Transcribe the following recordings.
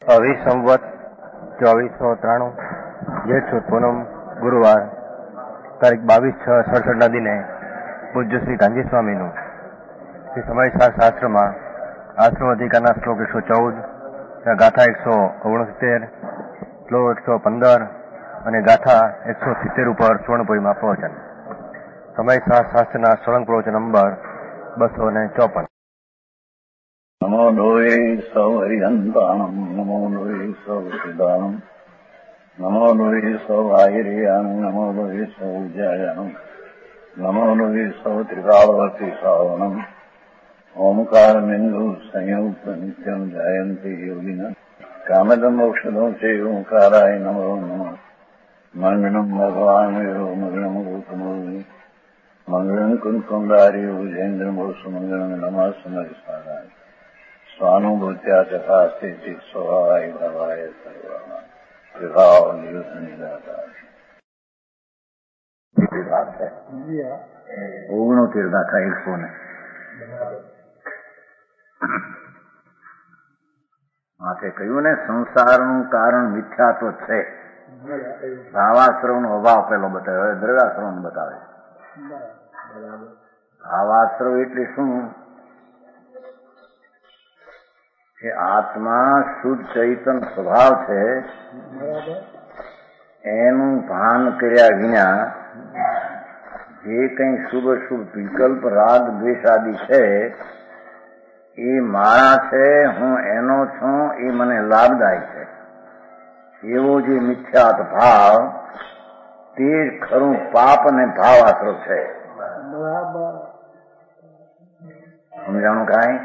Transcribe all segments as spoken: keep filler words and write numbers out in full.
અવી સંવત ચોવીસો ત્રાણું જેઠ સુદ પૂનમ ગુરુવાર તારીખ બાવીસ છ સડસઠના દિને પૂજ્ય શ્રી કાંજી સ્વામીનું શ્રી સમય શાસ્ત્રમાં આશ્રમ અધિકારના શ્લોક એકસો ચૌદ, ગાથા એકસો ઓગણસિત્તેર, શ્લોક એકસો પંદર અને ગાથા એકસો સિત્તેર ઉપર સ્વર્ણપુરીમાં પ્રવચન. સમય શાસ્ત્રના સોળંગ પ્રવચન નંબર બસો ને ચોપન. નમો લોહે સૌ હરિહંતાણમ, નમો લોહે સૌ સિદ્ધાણમ, નમો લોહે સૌ આયર્યાણમ, નમો લોહે સૌ ઉજ્જાયાણમ, નમો લોહે સૌ ત્રિકાળવતી શ્રાવણમ, ઓમકાર બિંદુ સંયુક્ત નિત્યમ જયંતી યોગિના કામદમ મોક્ષદો છે ઓંકારાય નમો નમઃ. મંગળમ ભગવાન મંગળમ ગૌતમો મંગળમ કુંકુંડારી ઉજેન્દ્રમો સુમંગળમ નમઃ સમય સ્વારાય સ્વાનુભૂત્યા તથા સ્થિતિ સ્વભાવાય ભવાય સર્વમાં વિભાવ નિયુદ્ધ નિરાકાર છે. ઓગણોતેર દાખા એકસો ને માથે કહ્યું ને, સંસારનું કારણ મિથ્યાત્વ છે. ભાવાશ્રવ નો અભાવ પેલો બતાવ્યો, હવે દ્રવ્યાશ્રવ નો બતાવે. ભાવાશ્રવ એટલે શું? કે આત્મા શુદ્ધ ચૈતન સ્વભાવ છે, એનું ભાન કર્યા વિના જે કંઈ શુભ શુભ વિકલ્પ રાગ દ્વેષ આદિ છે એ મારા છે, હું એનો છું, એ મને લાભદાયક છે, એવો જે મિથ્યાત ભાવ તે જ ખરું પાપ અને ભાવ આશ્રવ છે. સમજાણું કાંઈ?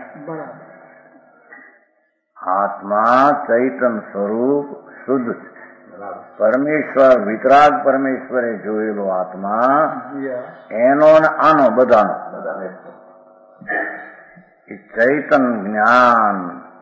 આત્મા ચૈતન સ્વરૂપ શુદ્ધ છે. પરમેશ્વર વિતરાગ પરમેશ્વરે જોયેલો આત્મા એનો ને આનો બધાનો ચૈતન જ્ઞાન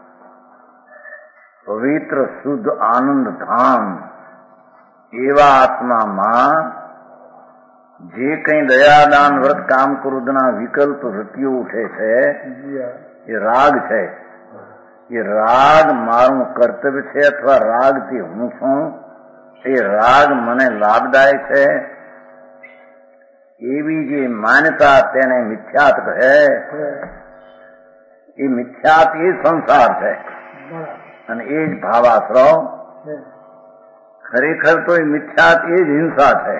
પવિત્ર શુદ્ધ આનંદ ધામ એવા આત્મામાં જે કંઈ દયાદાન વ્રત કામ ક્રોધના વિકલ્પ વૃત્તિઓ ઉઠે છે એ રાગ છે. એ રાગ મારું કર્તવ્ય છે અથવા રાગથી હું છું, એ રાગ મને લાભદાયક છે, એવી જે માન્યતા તેને મિથ્યાત કહે. એ મિથ્યાત એ સંસાર છે અને એ જ ભાવાશ્રવ. ખરેખર તો એ મિથ્યાત એ જ હિંસા છે.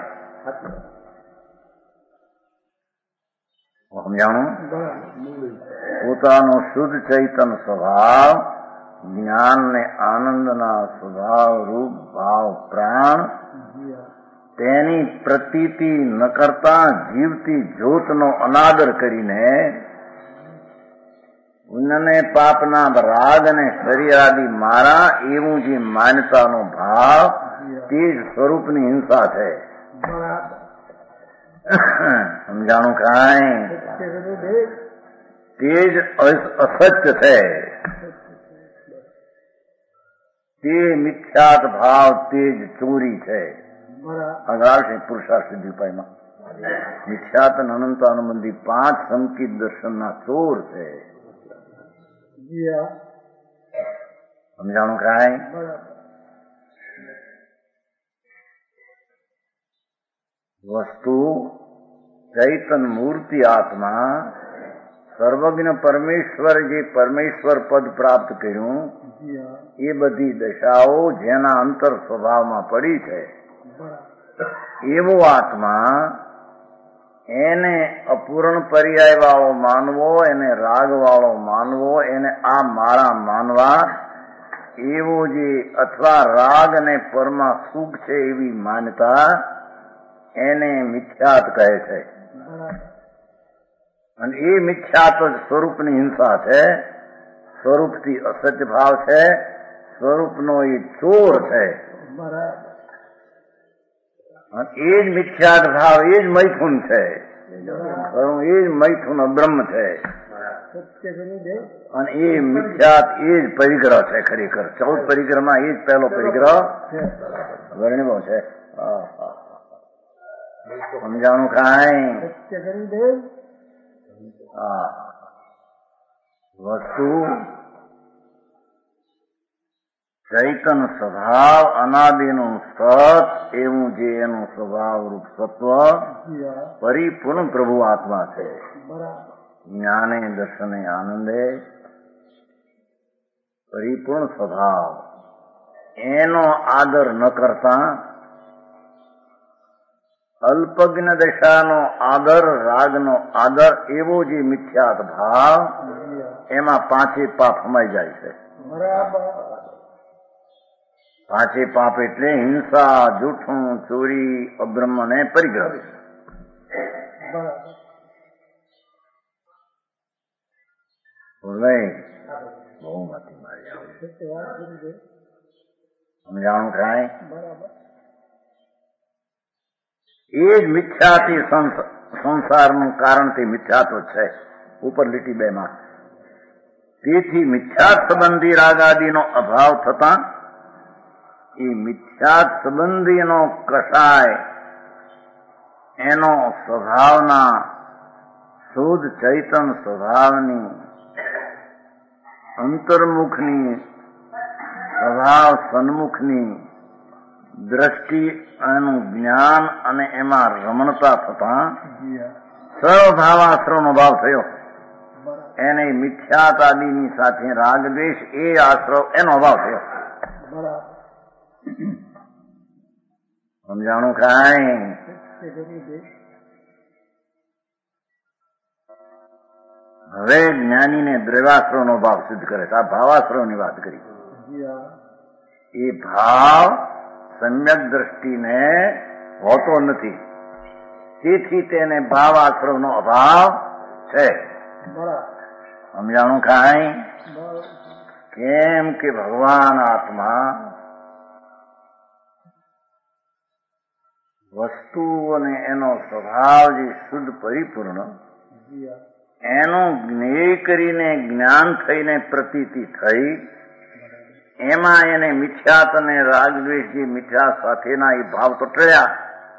સમજાણું? પોતાનો શુદ્ધ ચૈતન સ્વભાવ, જ્ઞાન ને આનંદના સ્વભાવ રૂપ ભાવ પ્રાણ, તેની પ્રતીતિ ન કરતા જીવતી જ્યોતનો અનાદર કરીને પુણ્યને પાપના રાગ અને શરીર આદિ મારા એવું જે માન્યતાનો ભાવ તે જ સ્વરૂપની હિંસા છે. સમજાણું કાંઈ? તે જ અસત્ય છે. તે મિથ્યાત ભાવ તે જ ચોરી છે. અગાળ છે પુરુષાર્થ સિદ્ધિ ઉપાયમાં મિથ્યાત અનંત અનુબંધી પાંચ સંકિત દર્શનના ચોર છે. સમજાણું કાંઈ? વસ્તુ ચૈતન મૂર્તિ આત્મા સર્વજ્ઞ પરમેશ્વર જે પરમેશ્વર પદ પ્રાપ્ત કર્યું એ બધી દશાઓ જેના અંતર સ્વભાવમાં પડી છે એવો આત્મા એને અપૂર્ણ પર્યાય વાળો માનવો, એને રાગ વાળો માનવો, એને આ મારા માનવા એવો જે અથવા રાગ અને પરમાં સુખ છે એવી માન્યતા એને મિથ્યાત કહે છે. અને એ મિથ્યાત જ સ્વરૂપની હિંસા છે. સ્વરૂપથી અસત્ય ભાવ છે. સ્વરૂપનો એ ચોર છે. અને એ જ મિથ્યાત ભાવ એ જ મૈથુન છે. એ જ મૈથુન બ્રહ્મ છે. અને એ મિથ્યાત એ જ પરિગ્રહ છે. ખરેખર ચૌદ પરિગ્રહમાં એ જ પહેલો પરિગ્રહ વર્ણવો છે. સમજાણું કાંઈ? વસ્તુ ચૈતન સ્વભાવ અનાદિનું સત એવું જે એનું સ્વભાવ રૂપ સત્વ પરિપૂર્ણ પ્રભુ આત્મા છે. જ્ઞાને દર્શને આનંદે પરિપૂર્ણ સ્વભાવ એનો આદર ન કરતા અલ્પજ્ઞ દશાનો આદર રાગનો આદર એવો જે મિથ્યાત ભાવ એમાં પાંચે પાપ સમાઈ જાય છે. પાંચે પાપ એટલે હિંસા, જૂઠું, ચોરી, અબ્રહ્મ ને પરિગ્રહ. બહુ મતી મારી સમજાણું થાય. એ જ મિથ્યાથી સંસારનું કારણ તે મિથ્યાત્વ છે. ઉપર લીટી બે માં. તેથી મિથ્યાત સંબંધી રાગાદિનો અભાવ થતા એ મિથ્યાત સંબંધીનો કષાય એનો સ્વભાવના શુદ્ધ ચૈતન સ્વભાવની અંતર્મુખની સ્વભાવ સન્મુખની દ્રષ્ટિ એનું જ્ઞાન અને એમાં રમણતા થતા સર્વભાવાશ્રવનો ભાવ થયો. એને મિથ્યાત આદિની સાથે રાગદ્વેષ એ આશ્રવ એનો અભાવ થયો. સમજાણું કાંઈ? હવે જ્ઞાનીને દ્રવ્યાશ્રવનો ભાવ સિદ્ધ કરે છે. આ ભાવાશ્રવની વાત કરી. એ ભાવ સમ્યક દ્રષ્ટિને હોતો નથી, તેથી તેને ભાવાશ્રવનો અભાવ છે. સમજાણું કાંઈ? કેમ કે ભગવાન આત્મા વસ્તુઓને એનો સ્વભાવ જે શુદ્ધ પરિપૂર્ણ એનું જ્ઞેય કરીને જ્ઞાન થઈને પ્રતીતિ થઈ એમાં એને મિથ્યાત અને રાગદ્વેષ જે મિથ્યા સાથેના એ ભાવ તો ટળ્યા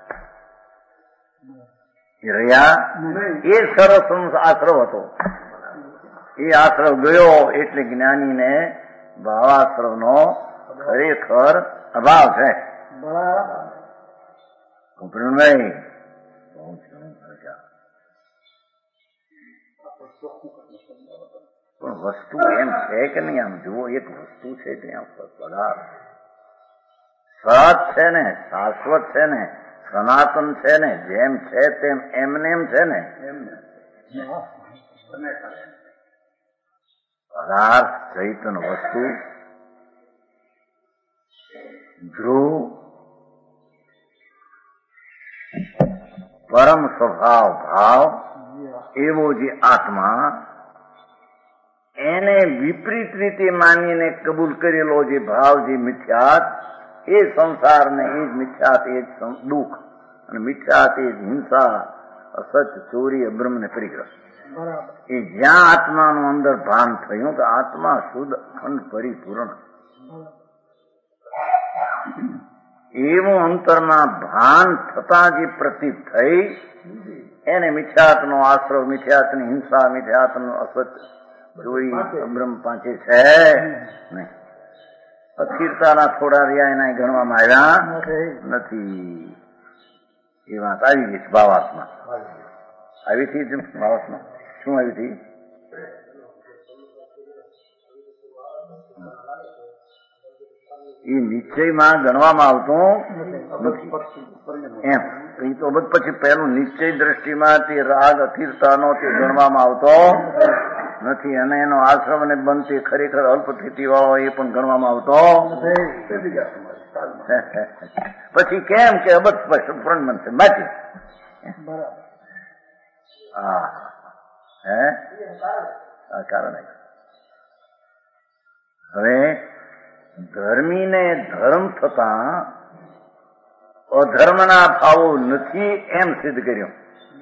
રહ્યા. એ સરસ આશ્રવ હતો. એ આશ્રવ ગયો એટલે જ્ઞાનીને ભાવાશ્રવનો ખરેખર અભાવ છે. ભાઈ પણ વસ્તુ એમ છે કે નહીં? આમ જુઓ, એક વસ્તુ છે ત્યાં પદાર્થ સત છે ને, શાશ્વત છે ને, સનાતન છે ને, જેમ છે તેમ એમને એમ છે ને. પદાર્થ ચૈતન વસ્તુ ધ્રુવ પરમ સ્વભાવ ભાવ એવો જે આત્મા એને વિપરીત રીતે માનીને કબૂલ કરેલો જે ભાવ જે મિથ્યાત એ સંસારને એ જ મિથ્યાત એ જ દુઃખ અને મિથ્યાત એ જ હિંસા, અસત્ય, ચોરી, અબ્રહ્મ ને પરિગ્રહ. એ જ્યાં આત્માનું અંદર ભાન થયું કે આત્મા શુદ્ધ અખંડ પરિપૂર્ણ એવું અંતરમાં ભાન થતા જે પ્રતીત થઈ એને મિથ્યાતનો આશ્રવ, મિથ્યાતની હિંસા, મિથ્યાતનું અસત્ય, ચોરી, અબ્રહ્મ પાંચે છે નહીં. અસ્થિરતાના થોડા રહ્યા એના ગણવામાં આવ્યા નથી. એ વાત આવી ગઈ છે ભાવાત્મા. આવી હતી ભાવાત્મા શું આવી હતી? એ નિશ્ચયમાં ગણવામાં આવતો નથી. એમ એ તો પછી પહેલું નિશ્ચય દ્રષ્ટિમાં તે રાગ અસ્થિરતાનો તે ગણવામાં આવતો નથી. અને એનો આશ્રમ ને બંધ તે ખરેખર અલ્પસ્થિતિ વાળો એ પણ ગણવામાં આવતો પછી કેમ કે અબધ સ્પષ્ટ બનશે બાકી. હા હે આ કારણ. હવે ધર્મીને ધર્મ થતા અધર્મના ભાવો નથી એમ સિદ્ધ કર્યું.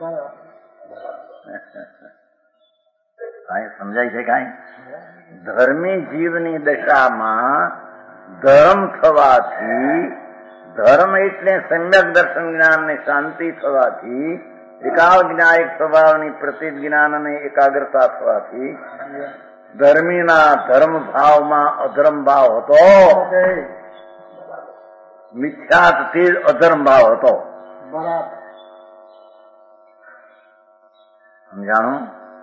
કાંઈ સમજાય છે? કાંઈ ધર્મી જીવની દશામાં ધર્મ થવાથી, ધર્મ એટલે સમ્યક દર્શન જ્ઞાન ને શાંતિ થવાથી, એકાવ જ્ઞાયક સ્વભાવની પ્રતિત જ્ઞાન અને એકાગ્રતા થવાથી ધર્મીના ધર્મ ભાવમાં અધર્મ ભાવ હતો, મિથ્યાથી જ અધર્મ ભાવ હતો. સમજાણું?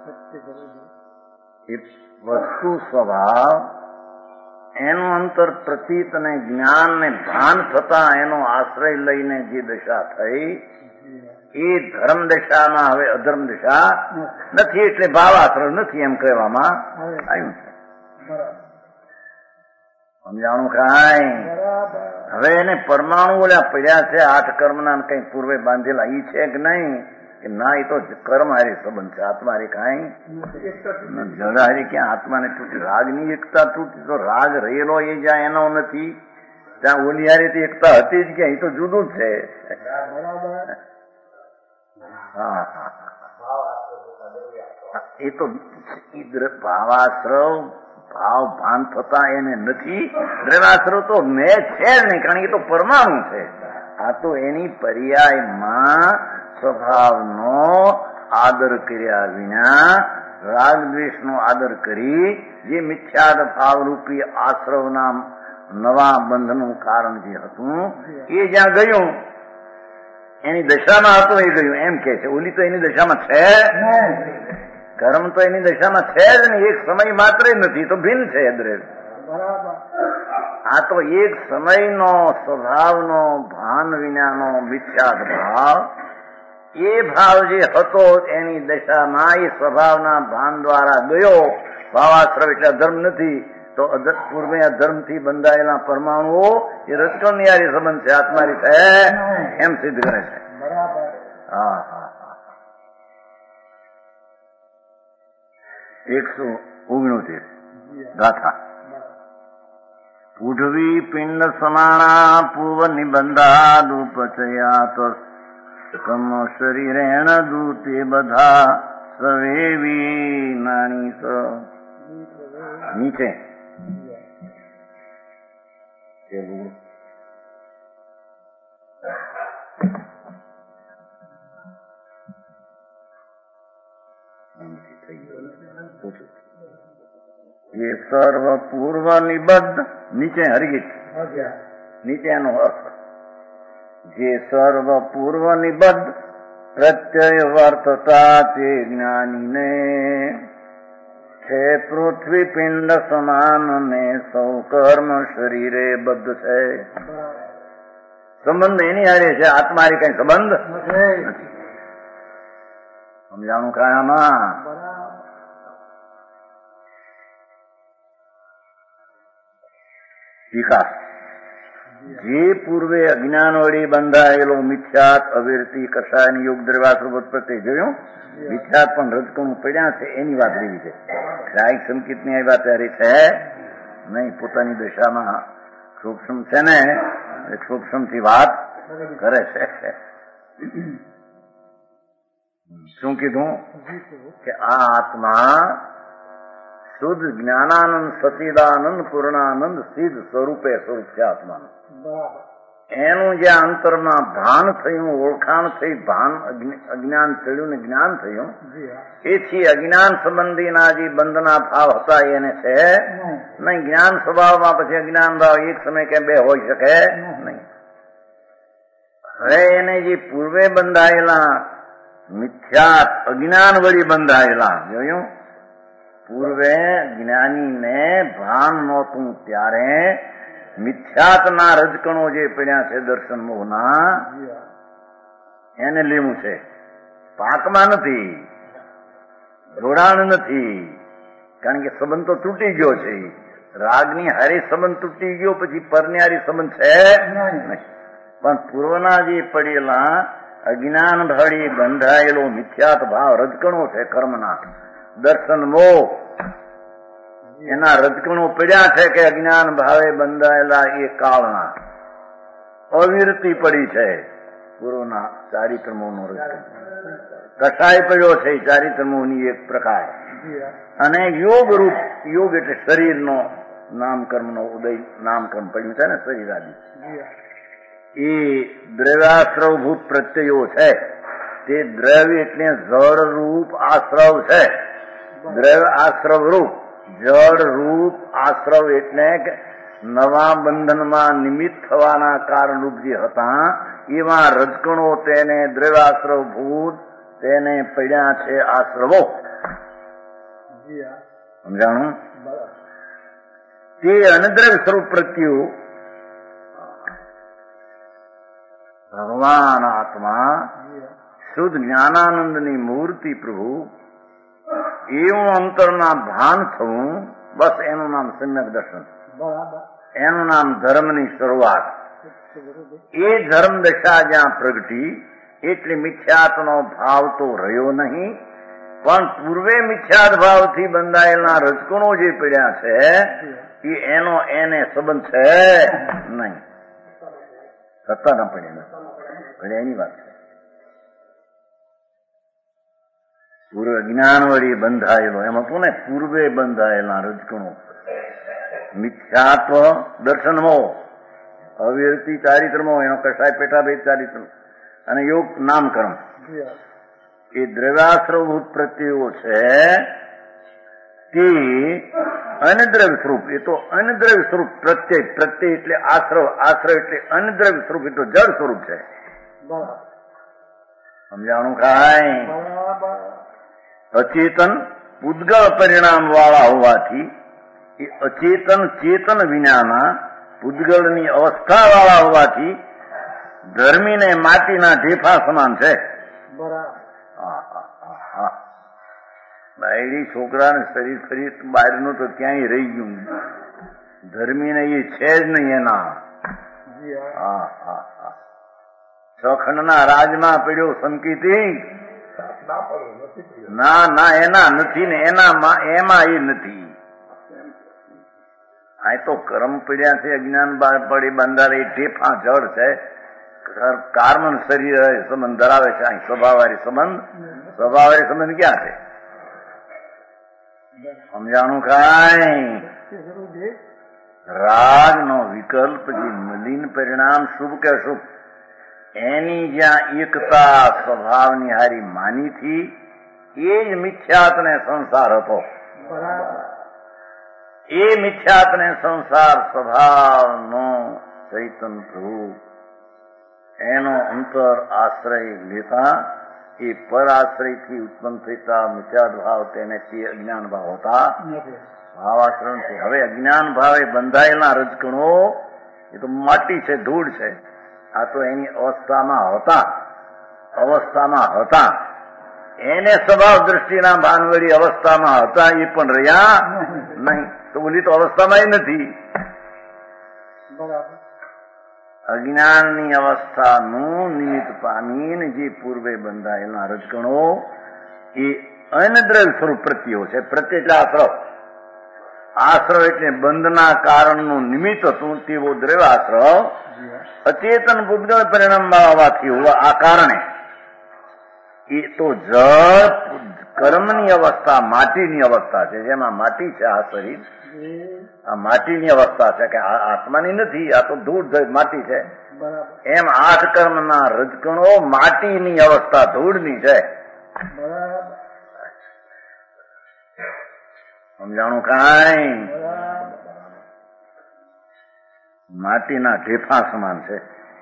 એ વસ્તુ સ્વભાવ એનું અંતર પ્રતીત અને જ્ઞાન ને ભાન થતા એનો આશ્રય લઈને જે દશા થઈ એ ધર્મ દશામાં હવે અધર્મ દશા નથી, એટલે ભાવાશ્રય નથી એમ કહેવામાં આવ્યું છે. સમજાણું કાંઈ? હવે એને પરમાણુ ઓલા પડ્યા છે આઠ કર્મના કઈ પૂર્વે બાંધેલા ઈ છે કે નહીં કે ના? એ તો કર્મ હારી સંબંધ છે, આત્મા હારી કાંઈ જળ હારી ક્યાં આત્માને તૂટી? રાગની એકતા તૂટી તો રાગ રહેલો એ જ્યાં એનો નથી ત્યાં ઓલી હારી એકતા હતી જ ક્યાં? એ તો જુદું જ છે. હા હા એ તો ભાવાશ્રવ ભાવ ભાન થતા એને નથી. દ્રવ્યાશ્રવ તો મેં છે જ નહીં, કારણ કે એ તો પરમાણુ છે. આ તો એની પર્યાયમાં સ્વભાવનો આદર કર્યા વિના રાગ દ્વેષનો આદર કરી જે મિથ્યાદ ભાવરૂપી આશ્રવના નવા બંધનું કારણ જે હતું એ જ્યાં ગયું એની દશામાં હતું એ ગયું એમ કે છે. ઓલી તો એની દશામાં છે, કર્મ તો એની દશામાં છે જ નહીં, એક સમય માત્ર નથી, તો ભિન્ન છે દ્રવ્ય. આ તો એક સમયનો સ્વભાવનો ભાન વિનાનો મિથ્યાદ ભાવ, એ ભાવ જે હતો એની દશામાં એ સ્વભાવના ભાન દ્વારા ગયો. ભાવાશ્રવ એટલે અધર્મ નથી, તો પૂર્વે અધર્મથી બંધાયેલા પરમાણુઓ એ રચકણની હારી સંબંધ છે, આત્મારી છે એમ સિદ્ધ કરે છે. હા હા એકસો ઓગણોતેર ગાથા. પૂઢવી પિંડ સમાણા પૂર્વ નિબંધા દુપચયાત કમ શરીરેણ દૂતે બધા સવેવી નાની સ. નીચે એ સર્વ પૂર્વ નિબદ્ધ નીચે હરિગીત નીચેનો અર્થ જે સર્વ પૂર્વ નિબદ્ધ પ્રત્યય વર્તતા તે જ્ઞાનીને છે પૃથ્વી પિંડ સમાન ને સૌ કર્મ શરીરે બદ્ધ છે. સંબંધ એની હારે છે, આત્મારી કઈ સંબંધ નથી. સમજાણું કાયામાં? વિકાસ જે પૂર્વે અજ્ઞાન વળી બંધાયેલો મિથ્યાત અવિરતિ કષાયની યોગ દ્રવ્યાશ્રવત પ્રત્યે જોયું. મિથ્યાત પણ રજકણું પડ્યા છે એની વાત રહી છે. ગ્રાહિક સંકેત ની આ વાત હારી છે નહીં, પોતાની દશામાં સૂક્ષ્મ છે ને સૂક્ષ્મ થી વાત કરે છે. શું કીધું કે આ આત્મા શુદ્ધ જ્ઞાનાનંદ સચિદાનંદ પૂર્ણાનંદ સિદ્ધ સ્વરૂપે સ્વરૂપ છે આત્માનું. એનું જે અંતરમાં ભાન થયું, ઓળખાણ થઈ, ભાન અજ્ઞાન ચડ્યું ને જ્ઞાન થયું, એથી અજ્ઞાન સંબંધીના જે બંધના ભાવ હતા એને છે નહીં. જ્ઞાન સ્વભાવમાં પછી અજ્ઞાન ભાવ એક સમય કે બે હોઈ શકે નહીં. હવે એને જે પૂર્વે બંધાયેલા મિથ્યાત અજ્ઞાન વળી બંધાયેલા જોયું. પૂર્વે જ્ઞાનીને ભાન નહોતું ત્યારે મિથ્યાતના રજકણો જે પડ્યા છે દર્શન મોહના એને લેવું છે. પાકમાં નથી, જોડાણ નથી, કારણ કે સંબંધ તો તૂટી ગયો છે. રાગની હારી સંબંધ તૂટી ગયો, પછી પરની હારી સંબંધ છે નહીં. પણ પૂર્વના જે પડેલા અજ્ઞાન ભળી બંધાયેલો મિથ્યાત ભાવ રજકણો છે કર્મના દર્શન મોહ, એના રજકણો પડ્યા છે કે અજ્ઞાન ભાવે બંધાયેલા એ કાળના અવિરતિ પડી છે. પૂર્વના ચારિત્રમોનો રજકણ કસાય પડ્યો છે ચારિત્રમોની એક પ્રકાર. અને યોગ રૂપ, યોગ એટલે શરીરનો નામકર્મનો ઉદય, નામકર્મ પડ્યું છે ને શરીર આદિ, એ દ્રવ્યાશ્રવભૂત પ્રત્યયો છે. તે દ્રવ્ય એટલે જળ રૂપ આશ્રવ છે. દ્રવ્ય આશ્રવ રૂપ જળ રૂપ આશ્રવ એટલે કે નવા બંધનમાં નિમિત્ત થવાના કારણરૂપ જે હતા એવા રજકણો તેને દ્રવ્યાશ્રવ ભૂત તેને પડ્યા છે આશ્રવો. સમજાણું? તે અનદ્રવ્ય સ્વરૂપ પ્રત્યુ ભગવાન આત્મા શુદ્ધ જ્ઞાનાનંદની મૂર્તિ પ્રભુ એવું અંતરના ભાન થવું, બસ એનું નામ સમ્યક દર્શન, એનું નામ ધર્મની શરૂઆત. એ ધર્મ દશા જ્યાં પ્રગટી એટલે મિથ્યાત્વનો ભાવ તો રહ્યો નહીં, પણ પૂર્વે મિથ્યાત ભાવથી બંધાયેલા રજકણો જે પડ્યા છે એ એનો એને સંબંધ છે નહીં. સત્તા ના પડ્યા પડ્યા એની વાત છે. પૂર્વ જ્ઞાન વળી બંધાયેલો એમ હતું ને, પૂર્વે બંધાયેલા રજકણો મિથ્યાત્વ દર્શનમો, અવિરતિ ચારિત્રમો, એનો કસાય પેટાભેદ ચારિત્ર અને યોગ નામકર્મ, એ દ્રવ્યાશ્રવભૂત પ્રત્યયો છે તે અનદ્રવ્ય સ્વરૂપ. એ તો અનદ્રવ્ય સ્વરૂપ પ્રત્યય, પ્રત્યય એટલે આશ્રવ, આશ્રવ એટલે અનદ્રવ્ય સ્વરૂપ, એ તો જળ સ્વરૂપ છે. સમજાણું ખાય? અચેતન પૂદગળ પરિણામ વાળા હોવાથી એ અચેતન ચેતન વિનાના પૂદગળની અવસ્થા વાળા હોવાથી ધર્મીને માટીના ઢેફા સમાન છે. બાયડી છોકરાને શરીર શરીર બહારનું તો ક્યાંય રહી ગયું, ધર્મીને એ છે જ નહીં એના. છખંડના રાજમાં પડ્યો સંકિતી, ના ના એના નથી ને એના એમાં એ નથી. આ તો કર્મ પડ્યા છે, અજ્ઞાન પડી બંધારે ઢેફા જળ છે. કાર્મન શરીર સંબંધ ધરાવે છે. અહીં સ્વભાવવાળી સંબંધ, સ્વભાવવાળી સંબંધ ક્યાં છે? સમજાણું કાંઈ? રાગ નો વિકલ્પ જે મલિન પરિણામ શુભ કે અશુભ એની જ્યાં એકતા સ્વભાવની હારી માની થી એ જ મિથ્યાત ને સંસાર હતો. એ મિથ્યાત ને સંસાર સ્વભાવનો ચૈતન પ્રભુ એનો અંતર આશ્રય લેતા એ પર આશ્રયથી ઉત્પન્ન થતા મિથ્યાત ભાવ તેને તે અજ્ઞાન ભાવ હતા. ભાવાશ્રમથી હવે અજ્ઞાન ભાવે બંધાયેલા રજકણો એ તો માટી છે, ધૂળ છે. આ તો એની અવસ્થામાં હતા, અવસ્થામાં હતા એને સ્વભાવ દ્રષ્ટિના ભાનવડી અવસ્થામાં હતા, એ પણ રહ્યા નહીં. તો બોલી તો અવસ્થામાં નથી. અજ્ઞાનની અવસ્થાનું નિમિત્ત પામીને જે પૂર્વે બંધાયેલા રજકણો એ અનદ્રવ્ય સ્વરૂપ પ્રત્યયો છે. પ્રત્યય એટલે આશ્રવ, આશ્રવ એટલે બંધના કારણનું નિમિત્ત હતું તેવો દ્રવ્ય આશ્રવ અચેતન પૂદગળ પરિણામ હોવાથી હોવા આ કારણે એ તો જળ કર્મની અવસ્થા, માટીની અવસ્થા છે. જેમાં માટી છે આ શરીર, આ માટીની અવસ્થા છે કે આત્માની નથી, આ તો ધૂળ માટી છે. એમ આઠ કર્મના રજકણો માટીની અવસ્થા, ધૂળની છે. સમજાણું કાંઈ? માટીના ઢેફા સમાન છે.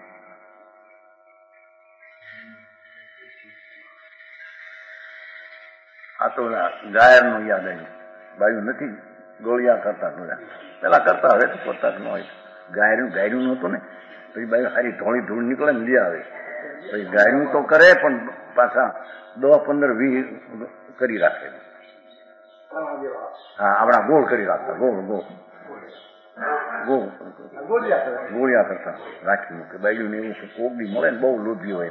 આ તો ગાયર નું યાદ આવ્યું. બાયું નથી ગોળિયા કરતા પેલા કરતા, હવે તો કરતા જ ન હોય. ગાયરું ગાયરું નહોતું ને, પછી બાયું સારી ધોળી ધૂળ નીકળે ને લઈ આવે. પછી ગાયરું તો કરે પણ પાછા દસ પંદર વીસ કરી રાખે. હા, આપણા ગોળ કરી રાખતા, ગોળ ગોળ ગોળ ગોળિયા કરતા રાખી મૂકે. બાયું ને એવું કોક બી મળે ને બહુ લોભી હોય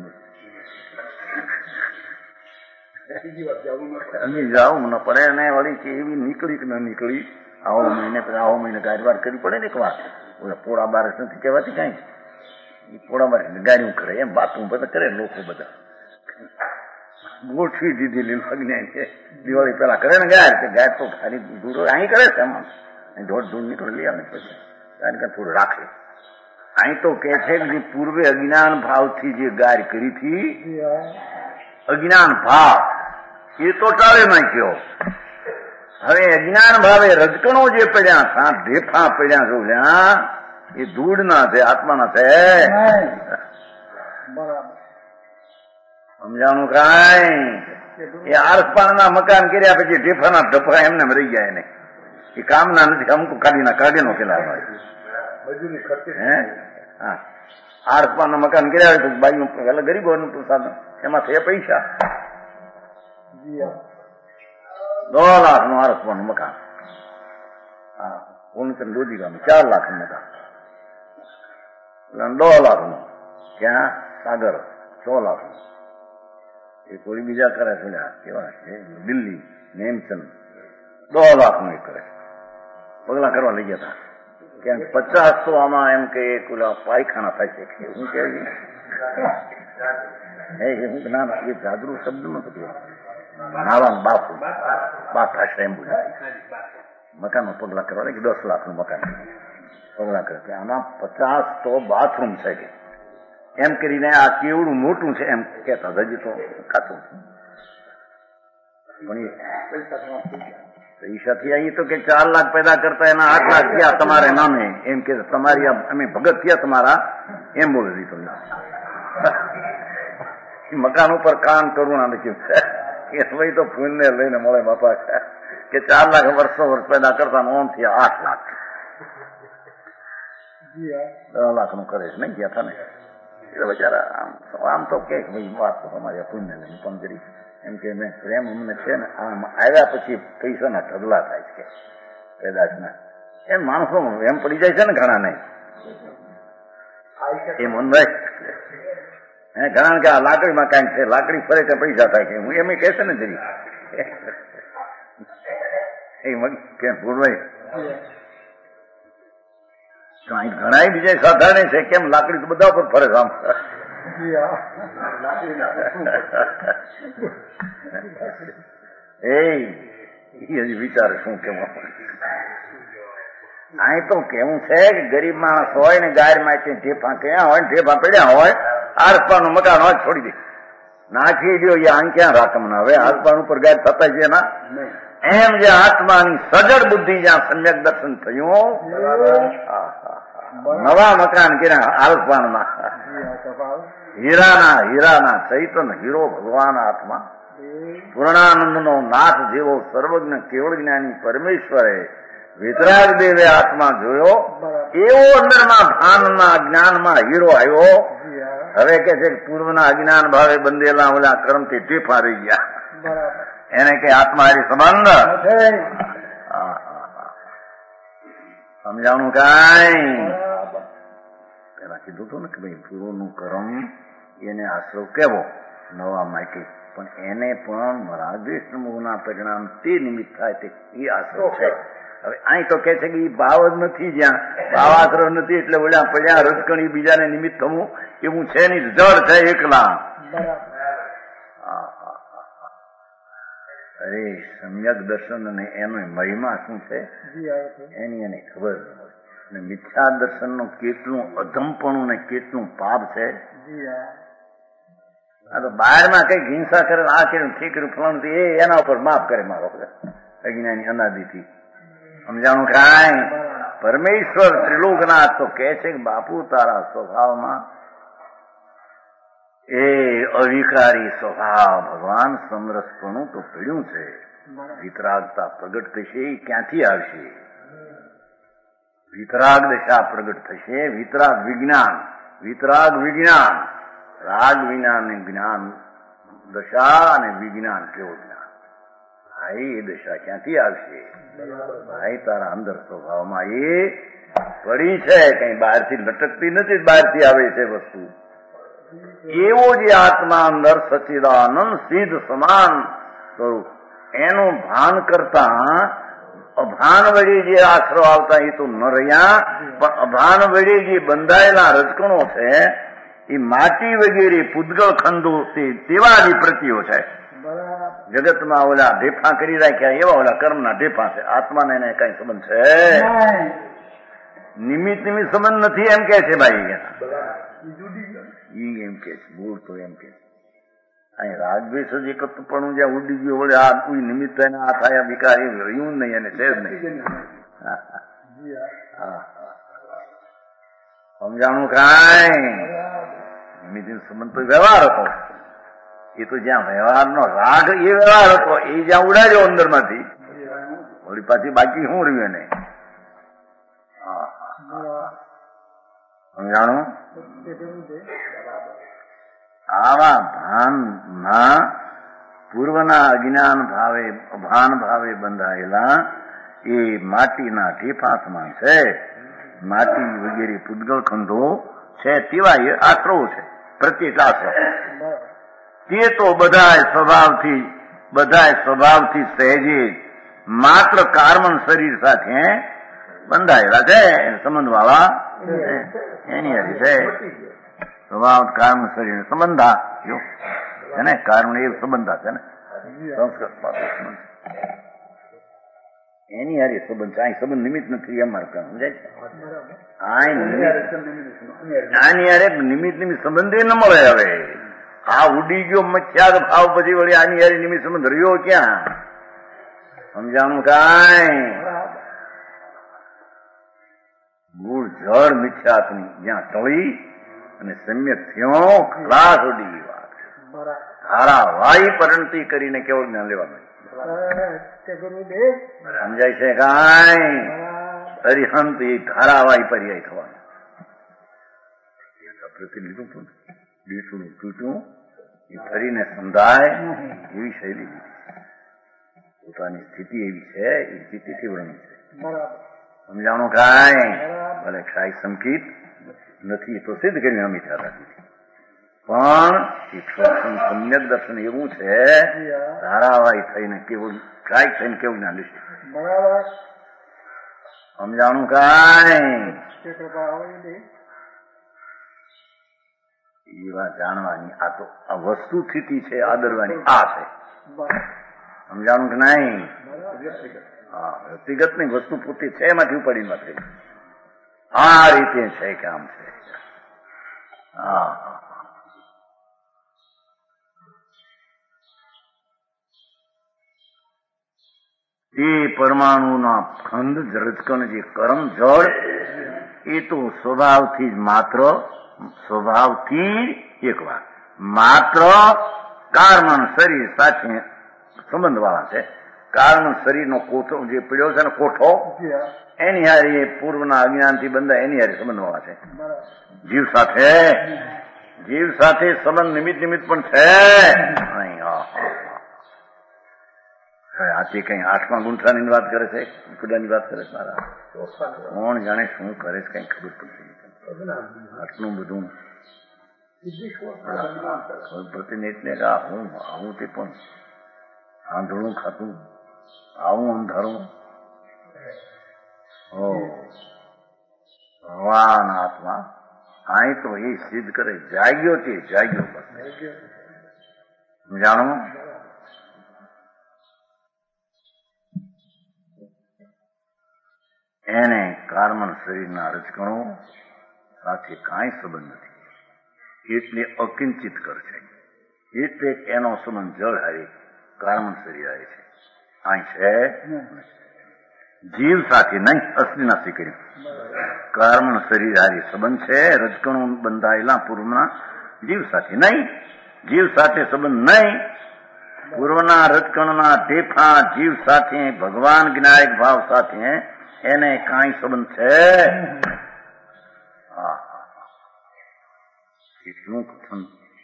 ને જાવું ન પડે ને વળી કે એવી નીકળી કે ન નીકળી. આવો મહિને આવો મહિને ગાયવાર કરવી પડે ને એક વાર. પોળા બારસ નથી કહેવાતી કઈ, પોળા બાર ગાયું કરે એમ વાતું બધા કરે લોકો. બધા ગોઠવી દીધી અજ્ઞાન છે. દિવાળી પેલા કરે ને ગાય, ગાય તો ખાલી ધૂળો અહીં કરે છે, એમાં ધોળ ધૂળ નીકળે લઈ આવે પછી કારણ કે થોડું રાખે. અહીં તો કે છે કે પૂર્વે અજ્ઞાન ભાવથી જે ગાય કરી હતી, અજ્ઞાન ભાવ એ તો ટાળે નાખ્યો. હવે અજ્ઞાન ભાવે રજકણો જે પડ્યા હતા, ઢેફા પડ્યા જોડ્યા, એ ધૂળના છે, આત્માના છે. સમજાણું કાંઈ? એ આરસપાળના મકાન કર્યા પછી ઢેફાના ઢફા એમને રહી જાય ને, એ કામના નથી. અમુક કાઢીના કાઢી નો પેલા હે હા આરસપાળના મકાન કર્યા હોય તો બાઈ પેલા ગરીબોનું પ્રસાદ એમાં થયા પૈસા. દો લાખ નું આરસપાળનું મકાન, હા પૂર્ણચંદ દોદી ગામ ચાર લાખ નું મકાન, દો લાખ નું ક્યાં સાગર છ લાખ નું. એ કોઈ બીજા કરે છે કેવા છે દિલ્હી નેમચંદ દો લાખ નું કરે, પગલા કરવા લઈ ગયા હતા. કેમ પચાસ તો આમાં એમ કે પેલા પાયખાના થાય છે. હું કે ના ના એ જાગૃત શબ્દ નો થતો, નાવા બાપુ બાપ ભાષા એમ બોલાય. મકાનમાં પગલા કરવા લાગે, દસ લાખ નું મકાન પગલા કરે. આમાં પચાસ તો બાથરૂમ છે કે એમ કરીને આ કેવડું મોટું છે એમ કેતા. હજી તો ખાતું પણ પૈસાથી અહીં તો કે ચાર લાખ પેદા કરતા એના આઠ લાખ થયા તમારે નામે, એમ કે તમારી અમે ભગત થયા તમારા, એમ બોલે દીધું. મકાન ઉપર કામ કરુણા નથી એ ભાઈ તો ફૂલને લઈને મળે બાપા કે ચાર લાખ વર્ષો વર્ષ પેદા કરતા ઓમ થયા આઠ લાખ દસ લાખ નું કરે છે નહીં ગયા હતા ને એટલે બચારા આમ આમ તો કે ભાઈ વાત તો તમારી પુણ્ય લઈને પણ કરી એમ કે મેં પ્રેમ અમને છે ને આમ આવ્યા પછી પૈસાના ઢગલા થાય છે પેદાશના. એમ માણસો એમ પડી જાય છે ને ઘણા નહીં એ મનભાઈ હે ઘણા કે આ લાકડીમાં કાંઈક છે, લાકડી ફરે કે પૈસા થાય છે. હું એમ કહે છે ને જરી એ કે ભૂરભાઈ ઘણા બીજા સાધારણ છે કેમ લાકડી તો બધા ઉપર ફરે આમ એ હજી વિચારે શું કેવું. અહીં તો કેવું છે કે ગરીબ માણસ હોય ને ગાય માંથી ઢેફા ક્યાં હોય, ઢેફા પડ્યા હોય, આરસપાનું મકાન હોય છોડી દે નાખી દો. એ આમ ક્યાં રાખમ ના હવે આરસપાન ઉપર ગાય થતા છે ના એમ જે આત્માની સજળ બુદ્ધિ જ્યાં સમ્યક દર્શન થયું, નવા મકાન કર્યા આરસપાનમાં, હીરાના હીરાના ચૈતન હીરો ભગવાન આત્મા પૂર્ણાનંદ નો નાથ જેવો સર્વજ્ઞ કેવળ જ્ઞાની પરમેશ્વરે વિતરાગ દેવે આત્મા જોયો, એવો અંદરમાં ભાનમાં જ્ઞાનમાં હીરો આવ્યો. હવે કે છે પૂર્વના અજ્ઞાન ભાવે બંધેલા ઓલા કર્મથી ટીફા રહી ગયા, એને કે આત્મા હારી સંબંધ સમજાવનું કાંઈ. પેલા કીધું હતું ને કે ભાઈ પૂર્વનું કર્મ એને આશરો કેવો નવા માટે, પણ એને પણ રાગદ્વેષના પરિણામ તે નિમિત્ત થાય તે એ આશરો છે. હવે અહીં તો કે છે કે એ ભાવ જ નથી, જ્યાં ભાવ આશરો નથી એટલે ઓલા પડ્યા રજકણી બીજાને નિમિત્ત થવું એવું છે નહીં, જળ છે એકલા. અરે સમ્યક દર્શન અને એનો મહિમા શું છે એની એને ખબર ન હોય. અને મિથ્યા દર્શન નું કેટલું અધમપણું ને કેટલું પાપ છે. આ તો બહારમાં કઈક હિંસા કરે, આ કર્યું ઠીક કર્યું ફલાણું, એ એના ઉપર માફ કરે મારો અજ્ઞાની અનાદિથી. સમજાણું કાંઈ? પરમેશ્વર ત્રિલોકનાથ તો કે છે કે બાપુ તારા સ્વભાવમાં એ અવિકારી સ્વભાવ ભગવાન સમરસપણું તો પડ્યું છે. વિતરાગતા પ્રગટ થશે એ ક્યાંથી આવશે? વિતરાગ દશા પ્રગટ થશે. વિતરાગ વિજ્ઞાન, વિતરાગ વિજ્ઞાન, રાગ વિજ્ઞાન જ્ઞાન દશા અને વિજ્ઞાન કેવું જ્ઞાન, ભાઈ એ દશા ક્યાંથી આવશે? ભાઈ તારા અંદર સ્વભાવમાં એ પડી છે, કઈ બહારથી લટકતી નથી, બહારથી આવે છે વસ્તુ. એવો જે આત્મા અંદર સચ્ચિદાનંદ સિદ્ધ સમાન સ્વરૂપ એનું ભાન કરતા અભાન વળી જે આશરો આવતા એ તો ન રહ્યા, પણ અભાન વળી જે બંધાયેલા રજકણો છે એ માટી વગેરે પૂદગળ ખંડો તેવા વિપ્રતિઓ છે. જગતમાં ઓલા ઢેફા કરી રાખ્યા એવા ઓલા કર્મના ઢેફા છે. આત્માને એને કઈ સંબંધ છે? નિમિત્ત નિમિત્ત સંબંધ નથી એમ કે છે ભાઈ. ઈ એમ કે છે મૂળ તો એમ કે અહીં રાગદ્વેષ જ એકત્રપણું જ્યાં ઉડી ગયું વળે આ કોઈ નિમિત્ત એને આ થાય વિકાર એ રહ્યું જ નહીં, એને છે જ નહીં. સમજાણું કાંઈ નિમિત્ત સંબંધ તો વ્યવહાર હતો. એ તો જ્યાં વ્યવહારનો રાગ એ વ્યવહાર હતો, એ જ્યાં ઉડાડ્યો અંદર માંથી વળી પાછી બાકી શું રહ્યું એને? સમજાણું? આવા ભાનમાં પૂર્વના અજ્ઞાન ભાવે અભાન ભાવે બંધાયેલા એ માટીના ઢેફાસમાં છે. માટી વગેરે પૂતગલ ખંડો છે તેવા એ આશ્રવો છે. પ્રત્યેક આશ્રવ તે તો બધાય સ્વભાવથી બધાય સ્વભાવથી સહેજે માત્ર કાર્મન શરીર સાથે બંધાયેલા છે. સંબંધ વાળા એની હારી છે. સ્વભાવ કર્મ શરીર સંબંધા જો છે ને, કર્મ એ સંબંધા છે ને સંસ્કૃત એની હારી સંબંધ છે. અહીં સંબંધ નિમિત્ત નથી અમારે કામ સમજાય છે. આની હારે નિમિત્ત નિમિત્ત સંબંધે ન મળે. હવે આ ઉડી ગયો મખ્યાત ભાવ પછી વળી આની હારી નિમિત્ત સંબંધ રહ્યો ક્યાં? સમજાણું કાંઈ? મૂળ જળ મિથ્યાત્ની જ્યાં ટળી અને સમ્યક થયો ખલાસ ઉડી ગઈ વાત. ધારાવાહી પરિણતિ કરીને કેવું જ્ઞાન લેવાનું સમજાય છે કાંઈ? અરિહંત એ ધારાવાહી પર્યાય થવાનું. લીધું હતું લીધું તૂટ્યું એ ફરીને સમજાય એવી શૈલી પોતાની સ્થિતિ એવી છે, એ સ્થિતિથી વર્ણન છે. સમજાણું કાંઈ? ભલે ક્ષાય સંકિત નથી તો સિદ્ધ કરીને અમિતા રાખી, પણ સમ્યક દર્શન એવું છે ધારાવાહી થઈને કેવું ક્ષાય થઈને કેવું જ્ઞાન લેશે. સમજાણું કાંઈ? એ વાત જાણવાની. આ તો આ વસ્તુ સ્થિતિ છે આદરવાની આ છે. સમજાણું કે નહીં? હા, વ્યક્તિગત ની વસ્તુ પોતે છે એમાંથી ઉપાડી નથી. આ રીતે છે કે આમ છે. હા, એ પરમાણુના ખંડ રજકણ જે કરમ જળ એ તો સ્વભાવથી જ માત્ર સ્વભાવથી એક વાર માત્ર કાર્મન શરીર સાથે સંબંધ વાળા છે. કાર્મન શરીરનો કોઠો જે પીડ્યો છે ને કોઠો એની હારી પૂર્વના અજ્ઞાનથી બંધાય એની હારી સંબંધ વાળા છે. જીવ સાથે જીવ સાથે સંબંધ નિમિત્ત નિમિત્ત પણ છે. આથી કઈ આઠમા ગુંઠાની વાત કરે છે, કુડાની વાત કરે છે. મારા કોણ જાણે શું કરે છે કઈ ખબર પડતી આટલું બધું પડતી એટલે હું આવું તે પણ આંધળું ખાતું આવું અંધારું ભગવાન આત્મા અહીં તો એ સિદ્ધ કરે જાગ્યો તે જાગ્યો જાણો. એને કાર્મન શરીરના રજકણો સાથે કાંઈ સંબંધ નથી એટલે અકિંચિત કર છે. એટલે એનો સંબંધ જળ હારી કાર્મન શરીર આવે છે. અહીં છે જીવ સાથે નહીં, અસ્થિના શીખરી કાર્મન શરીર હારી સંબંધ છે. રજકણો બંધાયેલા પૂર્વના જીવ સાથે નહીં, જીવ સાથે સંબંધ નહીં. પૂર્વના રજકણના ઢેફા જીવ સાથે ભગવાન જ્ઞાયક ભાવ સાથે એને કાંઈ સંબંધ છે? એટલું કથન.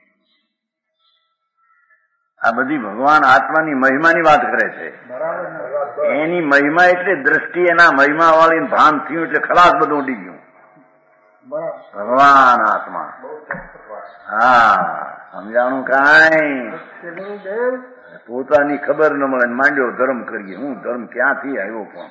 આ બધી ભગવાન આત્માની મહિમાની વાત કરે છે. એની મહિમા એટલે દ્રષ્ટિ એના મહિમા વાળી ભાન થયું એટલે ખલાસ બધું ઉડી ગયું. ભગવાન આત્મા. હા, સમજાણું કાંઈ? પોતાની ખબર ન મળે માંડ્યો ધર્મ કરીએ. હું ધર્મ ક્યાંથી આવ્યો? કોણ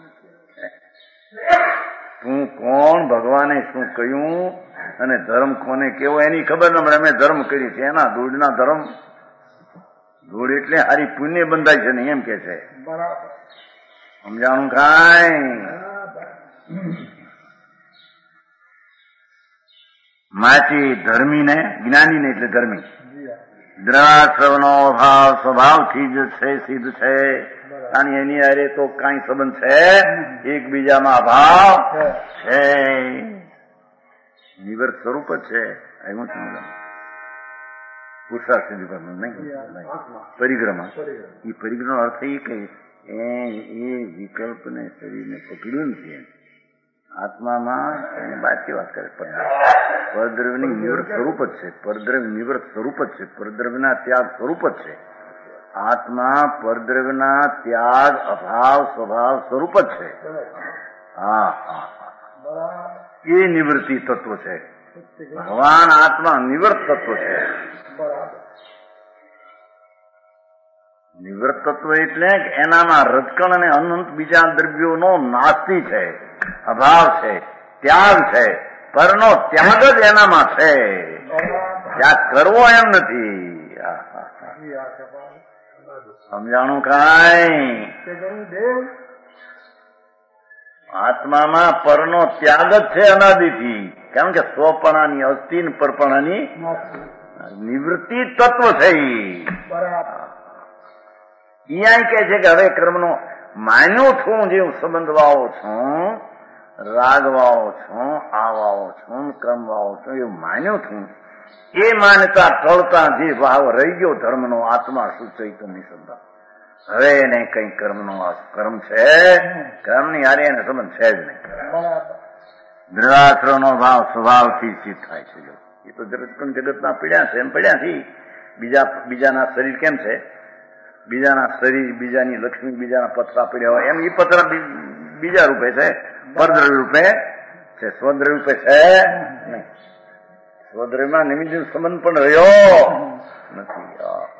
તું કોણ? ભગવાને શું કહ્યું અને ધર્મ કોને કેવો એની ખબર ન મળે. અમે ધર્મ કરી છે એના ધૂળના ધર્મ. ધૂળ એટલે હારી પુણ્ય બંધાય છે ને એમ કે છે. સમજાણું કાંઈ? માટી ધર્મી ને જ્ઞાની ને એટલે ધર્મી દ્રવાશ્રવનો ભાવ સ્વભાવથી જ છે, સિદ્ધ છે, અને એની હારે તો કઈ સંબંધ છે? એકબીજામાં ભાવ છે, નિવૃત્ત સ્વરૂપ જ છે. એનું સમજ પુરુષાર્થ સિદ્ધિ કરવાનું નહીં, પરિક્રમા. એ પરિક્રમા અર્થ એ કે એ વિકલ્પને શરીરને પકડ્યું નથી. આત્મામાં બાકી વાત કરે. પરદ્રવ્યની નિવૃત્ત સ્વરૂપ જ છે, પરદ્રવ્ય નિવૃત્ત સ્વરૂપ જ છે, પરદ્રવ્યના ત્યાગ સ્વરૂપ જ છે. આત્મા પરદ્રવ્યના ત્યાગ અભાવ સ્વભાવ સ્વરૂપ જ છે. હા હા એ નિવૃત્તિ તત્વ છે. ભગવાન આત્મા નિવૃત્ત તત્વ છે. નિવૃત્ત તત્વ એટલે એનામાં રજકણ અને અનંત બીજા દ્રવ્યોનો નાસ્તી છે, અભાવ છે, ત્યાગ છે. પરનો ત્યાગ જ એનામાં છે. ત્યાગ કરવો એમ નથી. સમજાણું કાંઈ? આત્મામાં પરનો ત્યાગ જ છે અનાદિથી. કેમ કે સ્વપણાની અસ્થિ પરપણાની નિવૃત્તિ તત્વ છે. અહીંયા કે છે કે હવે કર્મનો માન્યો છું, જે હું સંબંધ વાવો છું, રાગ વાવો છું, આ વાવો છું, કર્મ વાવો છું, એવું માન્યો છું. એ માન્યતા ટળતા જે ભાવ રહી ગયો ધર્મનો, આત્મા સુચૈતન્ય સંભાવ, હવે એને કઈ કર્મનો કર્મ છે, કર્મની હારે એને સંબંધ છે જ નહીં. દ્રવાશ્રવનો ભાવ સ્વભાવથી સિદ્ધ થાય છે. એ તો જગતના પીડ્યા છે, એમ પીડ્યા થી બીજા બીજાના શરીર કેમ છે, બીજાના શરીર, બીજાની લક્ષ્મી, બીજાના પતરા પીડ્યા હોય એમ એ પતરા બીજા રૂપે છે, પરદ્રવ્ય રૂપે છે, સ્વદ્રવ્ય રૂપે છે નહીં. સ્વદ્રવ્યમાં નિમિત્ત સંબંધ પણ રહ્યો નથી.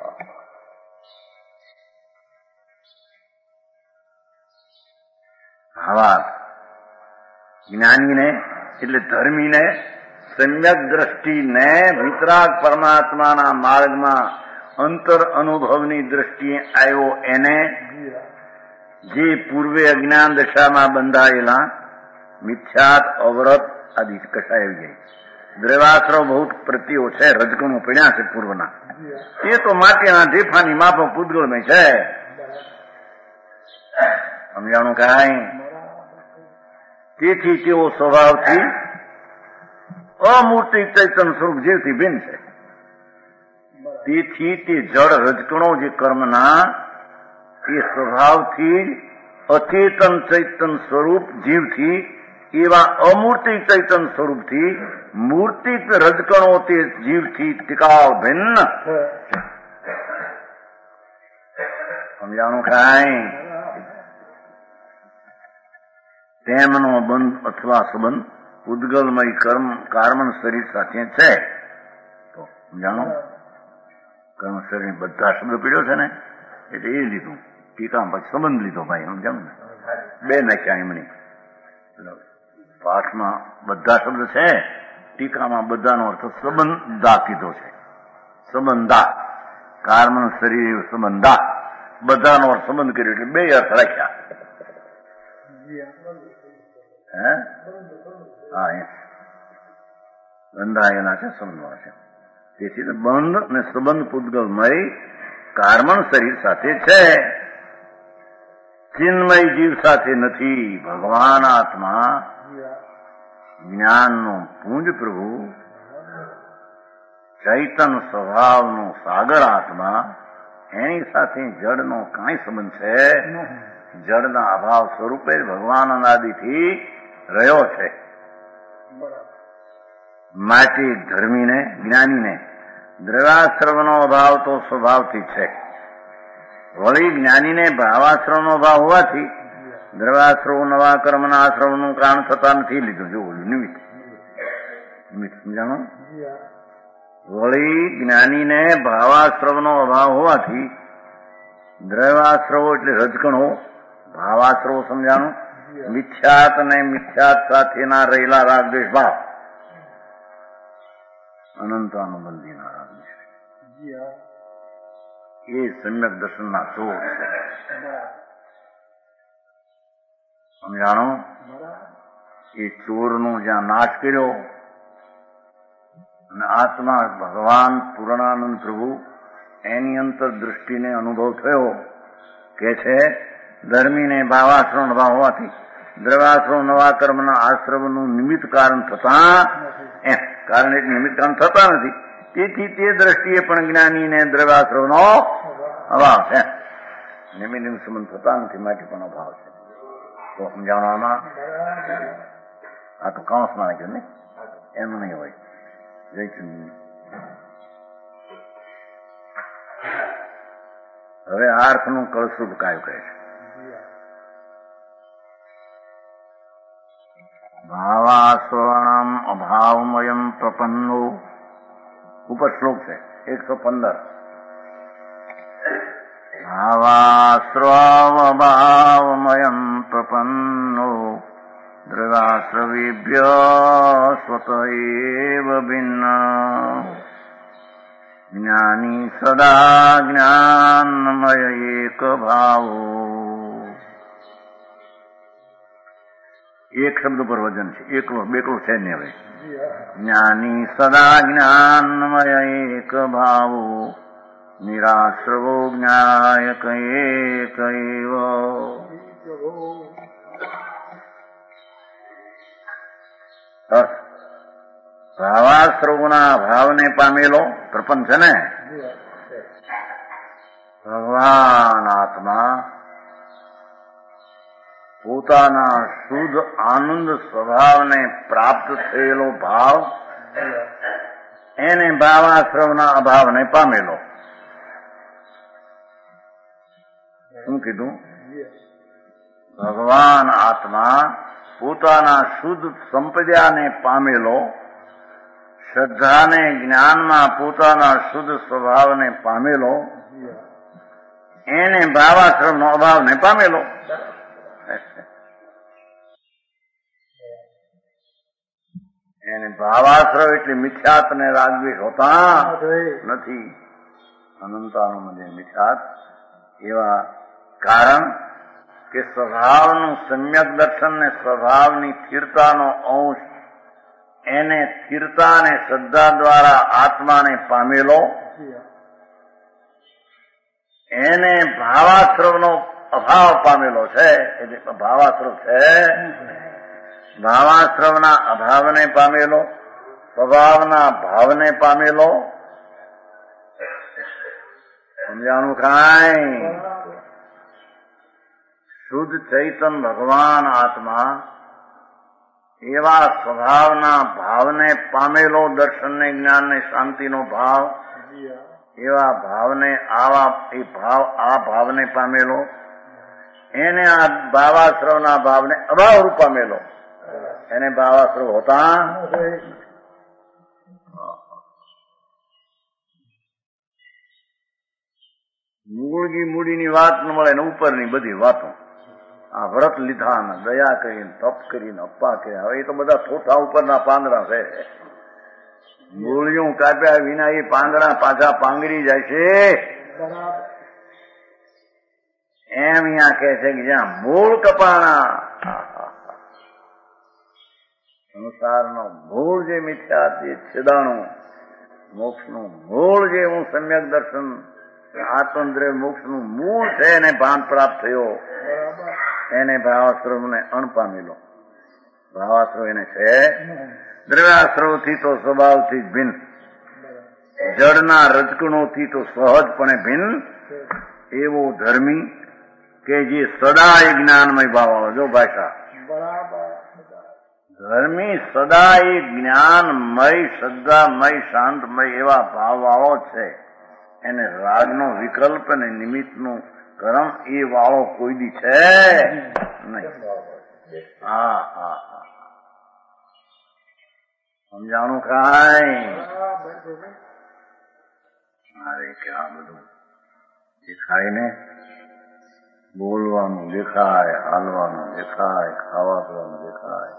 આવા જ્ઞાનીને એટલે ધર્મીને સમ્યક દ્રષ્ટિને વિતરાગ પરમાત્માના માર્ગમાં અંતર અનુભવની દ્રષ્ટિએ આવ્યો, એને જે પૂર્વે અજ્ઞાન દશામાં બંધાયેલા મિથ્યાત અવરત આદિ કસાઈ જાય. દ્રવાશ્રવ બહુ પ્રતિઓ છે, રજગણો પડ્યા છે પૂર્વના, એ તો માટીના ઢેફાની માફક પૂતગળમય છે. સમજાણું કાંઈ? તેથી તેઓ સ્વભાવથી અમૂર્તિ ચૈતન્ય સ્વરૂપ જીવથી ભિન્ન છે. તેથી તે જળ રજકણો જે કર્મના એ સ્વભાવથી અચેતન ચૈતન્ય સ્વરૂપ જીવથી એવા અમૂર્તિ ચૈતન્ય સ્વરૂપથી મૂર્તિક રજકણો તે જીવથી ટીકાવ ભિન્ન. સમજાણું કાંઈ? તેમનો બંધ અથવા સંબંધ ઉદ્ગલમય કર્મ કાર્મણ શરીર સાથે છે. તો સમજાણો, કર્મ શરીર બધા શબ્દ પીડ્યો છે ને એટલે એ લીધું ટીકામાં, પછી સંબંધ લીધો ભાઈ. સમજાણો ને, બે નાખ્યા એમની. પાઠમાં બધા શબ્દ છે, ટીકામાં બધાનો અર્થ સંબંધા કીધો છે. સંબંધા, કાર્મણ શરીર સંબંધા, બધાનો અર્થ સંબંધ કર્યો એટલે બે અર્થ રાખ્યા. હા, બંધાયેલા છે, સંબંધ છે. તેથી બંધ અને સંબંધ પૂતગલમય કાર્મણ શરીર સાથે છે, ચિન્મય જીવ સાથે નથી. ભગવાન આત્મા જ્ઞાનનો પુંજ પ્રભુ ચૈતન્ય સ્વભાવનો સાગર આત્મા, એની સાથે જળનો કાંઈ સંબંધ છે? જળના અભાવ સ્વરૂપે ભગવાન અનાદિથી રહ્યો છે. માટે ધર્મીને જ્ઞાનીને દ્રવાશ્રવનો અભાવ તો સ્વભાવથી છે. વળી જ્ઞાનીને ભાવાશ્રવનો ભાવ હોવાથી દ્રવાશ્રવ નવા કર્મના આશ્રવનું કારણ થતા નથી લીધું. જો નિમિત્ત નિમિત્ત સમજાણો. વળી જ્ઞાનીને ભાવાશ્રવનો અભાવ હોવાથી દ્રવાશ્રવો એટલે રજકણો, ભાવાશ્રવો સમજાણું, મિથ્યાત અને મિથ્યાત સાથેના રહેલા રાગદ્વેષ ભાવ, અનંતાનુબંધીના રાગદ્વેષ, એ સમ્યક દર્શનના ચોર છે. સમજાણો? એ ચોરનો જ્યાં નાશ કર્યો અને આત્મા ભગવાન પૂર્ણાનંદ પ્રભુ એની અંતરદૃષ્ટિને અનુભવ થયો કે છે ધર્મીને ભાવાશ્રમ ભાવ હોવાથી દ્રવાશ્રમ નવા કર્મના આશ્રમનું નિમિત્ત કારણ થતા એમ કારણ એક નિમિત્ત કારણ થતા નથી. તેથી તે દ્રષ્ટિએ પણ જ્ઞાનીને દ્રવાશ્રમનો અભાવ છે. નિમિત્ત સંબંધ થતા નથી માટે પણ અભાવ છે. તો સમજાવવામાં આ તો કાંસમાં નાખ્યું ને એમ નહીં હોય. હવે આ અર્થનું કળશુભ કાયું કહે છે. ભાવાશ્રવણમ અભાવમયમ પ્રપન્નો ઉપર શ્લોક છે એકસો પંદર. ભાવાશ્રવભાવમયમ પ્રપન્નો દ્રવાશ્રવેભ્ય સ્વત એવ ભિન્ન જ્ઞાની સદા જ્ઞાનમય એક ભાવો. એક શબ્દ પર વજન છે, એકલો બેકલો છે ને. હવે જ્ઞાની સદા જ્ઞાનમય એક ભાવો નિરાશ્રવો જ્ઞાયક એક એવ. ભાવાશ્રવના ભાવને પામેલો પ્રપંચ છે ને ભગવાન આત્મા પોતાના શુદ્ધ આનંદ સ્વભાવને પ્રાપ્ત થયેલો ભાવ એને ભાવાશ્રવના અભાવને પામેલો. શું કીધું? ભગવાન આત્મા પોતાના શુદ્ધ સંપદાને પામેલો, શ્રદ્ધાને જ્ઞાનમાં પોતાના શુદ્ધ સ્વભાવને પામેલો, એને ભાવાશ્રમનો અભાવને પામેલો. એને ભાવાશ્રવ એટલે મિથ્યાત ને રાગદ્વેષ હોતા નથી. અનંતાનું મિથ્યાત એવા કારણ કે સ્વભાવનું સમ્યક દર્શન ને સ્વભાવની સ્થિરતાનો અંશ એને સ્થિરતા અને શ્રદ્ધા દ્વારા આત્માને પામેલો, એને ભાવાશ્રવનો અભાવ પામેલો છે. એટલે ભાવાશ્રવ છે, ભાવાશ્રવના અભાવને પામેલો, સ્વભાવના ભાવને પામેલો. સમજાણું કાંઈ? શુદ્ધ ચૈતન ભગવાન આત્મા એવા સ્વભાવના ભાવને પામેલો, દર્શનને જ્ઞાનને શાંતિનો ભાવ, એવા ભાવને આવા એ ભાવ આ ભાવને પામેલો, એને આ ભાવાશ્રવના ભાવને અભાવરૂપ પામેલો. એને ભાવાશ્રવ હોતા મૂળની મૂડીની વાત ન મળે ને ઉપરની બધી વાતો. આ વ્રત લીધા ને દયા કરીને તપ કરીને અપ્પા કર્યા, હવે એ તો બધા થોઠા ઉપરના પાંદડા છે. મૂળિયું કાપ્યા વિના એ પાંદડા પાછા પાંગરી જાય છે. એમ અહીંયા કહે છે કે જ્યાં મૂળ કપાણા, સંસારનો મૂળ જે મિથ્યા જે છેદાણું, મોક્ષનું મૂળ જે હું સમ્યક દર્શન આત્મદ્રવ્ય મોક્ષનું મૂળ છે એને ભાન પ્રાપ્ત થયો, એને ભાવાશ્રવને અણપામેલો. ભાવાશ્રવ એને છે દ્રવ્યાશ્રવથી તો સ્વભાવથી ભિન્ન, જળના રજકણોથી તો સહજપણે ભિન્ન એવો ધર્મી કે જે સદા એ જ્ઞાનમય ભાવ આવે. જો ભાષા ધર્મી સદા એ જ્ઞાનમય, શ્રદ્ધામય, શાંતમય એવા ભાવ વાળો છે. એને રાગનો વિકલ્પ અને નિમિત્તનું કર્મ એ વાળો કોઈ દી છે નહીં. હા હા હા સમજાણું કાંઈ? મારે ક્યાં બધું દેખાય ને, બોલવાનું દેખાય, હાલવાનું દેખાય, ખાવા પીવાનું દેખાય.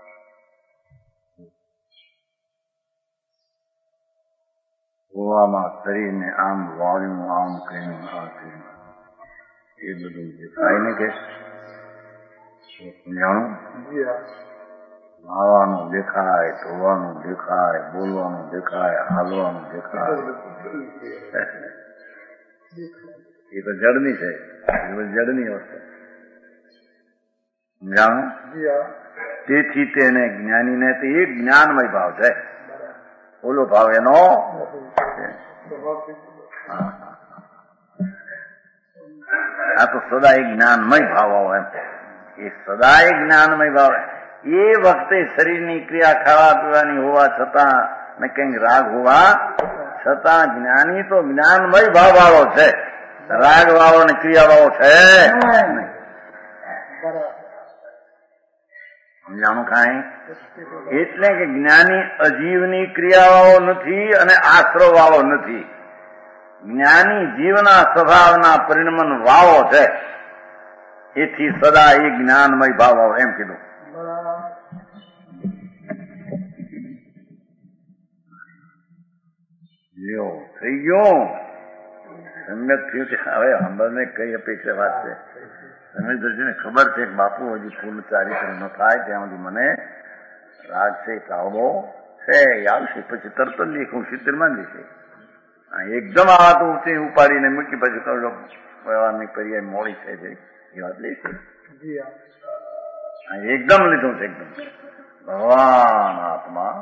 ગોવામાં શરીરને આમ વાળ્યું, આમ કર્યું, આ કર્યું, એ બધું દેખાય ને કે સમજાણું? નાવાનું દેખાય, ધોવાનું દેખાય, બોલવાનું દેખાય, હાલવાનું દેખાય. એ તો જડની છે, જડની અવસ્થા જાણો. તેથી તેને જ્ઞાનીને તે એક જ્ઞાનમય ભાવ છે, ઓલો ભાવ એનો આ તો સદાય જ્ઞાનમય ભાવ આવો એમ. એ સદાય જ્ઞાનમય ભાવ એ વખતે શરીરની ક્રિયા ખાવા પીવાની હોવા છતાં ને કંઈક રાગ હોવા છતાં જ્ઞાની તો જ્ઞાનમય ભાવ વાળો છે, રાગ વાળો ને ક્રિયા વાળો છે નહીં. સમજાણું કાંઈ? એટલે કે જ્ઞાની અજીવની ક્રિયાવાળો નથી અને આશ્રવ વાળો નથી. જ્ઞાની જીવના સ્વભાવના પરિણમન વાળો છે. એથી સદા એ જ્ઞાનમય ભાવ વાળો એમ કીધું. લ્યો થઈ ગયો સમ્યક થયું છે. હવે હંબરને કઈ અપેક્ષા વાત છે? તમે દર્શીને ખબર છે કે બાપુ હજી પૂર્ણ ચારિત્ર ન થાય ત્યાં સુધી મને રાગ છે કાવડો છે આવશે, પછી તરત જ લીખું સિત્તેર માં દીશે. એકદમ આ વાત ઊંચી ઉપાડીને મૂકી પછી કહો વ્યવહારની પર્યાય મોડી છે એ વાત લઈશે. એકદમ લીધું છે એકદમ. ભગવાન આત્મા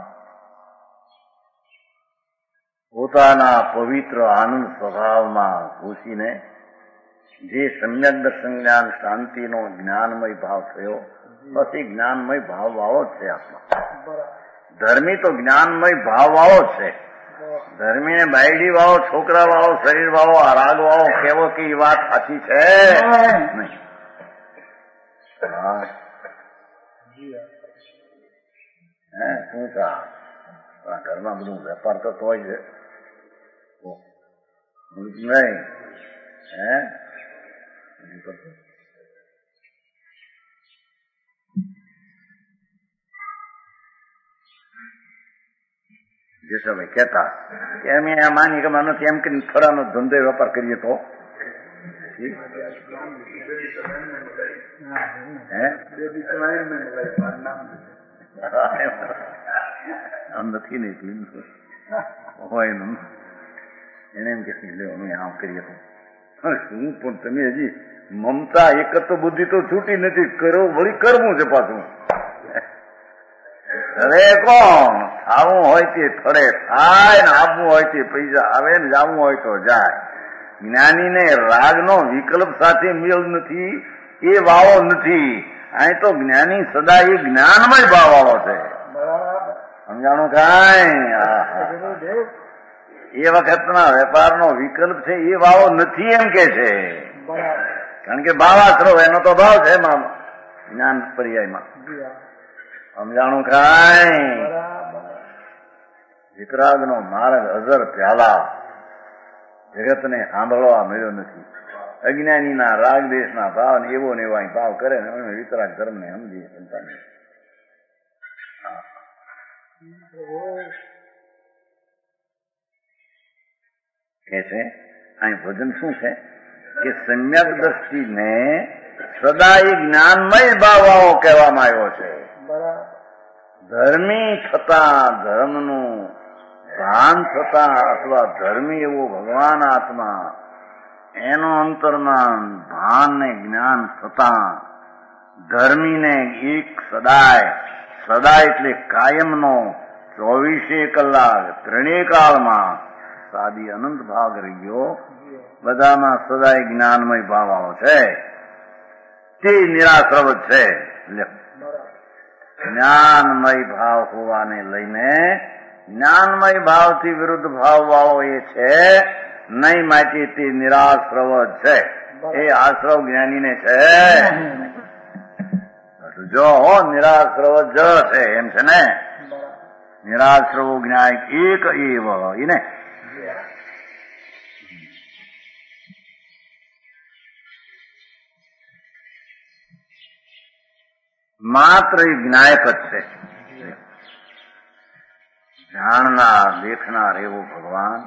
પોતાના પવિત્ર આનંદ સ્વભાવમાં ઘૂસીને જે સમ્યક દર્શન જ્ઞાન શાંતિનો જ્ઞાનમય ભાવ થયો, બસ એ જ્ઞાનમય ભાવ વાળો જ છે આત્મા. ધર્મી તો જ્ઞાનમય ભાવ વાળો છે. ધર્મીને બાયડી વાળો, છોકરા વાળો, શરીર વાળો, રાગ વાળો કેવો કે એ વાત સાચી છે નહીં. હે શું થા ઘરમાં બધું વેપાર કરતો હોય છે નહીં? હે જેસાભાઈ કહેતા કે અમે આ માની કે નથી એમ કે ફળાનો ધંધો વેપાર કરીએ તો આમ નથી નહીં હોય એને એમ કે અમે આમ કરીએ તો શું પણ તમે હજી મમતા એકત્ર બુદ્ધિ તો છૂટી નથી, કરો વળી કરવું છે પાછું. અરે કોણ ખાવું હોય તે ફળે થાય ને આપવું હોય તે પૈસા આવે ને જવું હોય તો જાય. જ્ઞાનીને રાગનો વિકલ્પ સાથે મેળ નથી, એ વાળો નથી. અહીં તો જ્ઞાની સદા એ જ્ઞાનમય ભાવ વાળો છે. સમજાણું કાંઈ? એ વખતના વેપારનો વિકલ્પ છે એ વાળો નથી એમ કે છે. કારણ કે ભાવાશ્રવ એનો તો ભાવ છે એમાં જ્ઞાન પર્યાયમાં. સમજાણું કાંઈ? વિતરાગનો માર્ગ અજર પ્યાલા જગતને સાંભળવા મળ્યો નથી. અજ્ઞાનીના રાગ દેશના ભાવ ને એવો ને એવા ભાવ કરે ને અમે વિતરાગ ધર્મને સમજીએ સંતાને. કે છે અહીં ભજન શું છે કે સમ્યક દ્રષ્ટિને સદા એ જ્ઞાનમય ભાવ કહેવામાં આવ્યો છે. ધર્મી થતા ધર્મનું ભાન થતા અથવા ધર્મી એવો ભગવાન આત્મા એનો અંતરમાં ભાન ને જ્ઞાન થતા ધર્મીને એક સદાય સદાય એટલે કાયમનો ચોવીસે કલાક ત્રણેય કાળમાં સાદી અનંત ભાગ રહ્યો બધામાં સદાય જ્ઞાનમય ભાવ આવો છે. તે નિરાશ્રવ છે. જ્ઞાનમય ભાવ હોવાને લઈને જ્ઞાનમય ભાવથી વિરુદ્ધ ભાવ વાળો એ છે નહીં, માટે તે નિરાશ્રવ જ છે. એ આશ્રવ જ્ઞાનીને છે. જો હો નિરાશ્રવ જ છે એમ છે ને. નિરાશ્રવ જ્ઞાન એક એવ એને માત્ર એ જ્ઞાયક જ છે. જાણનાર દેખનાર એવો ભગવાન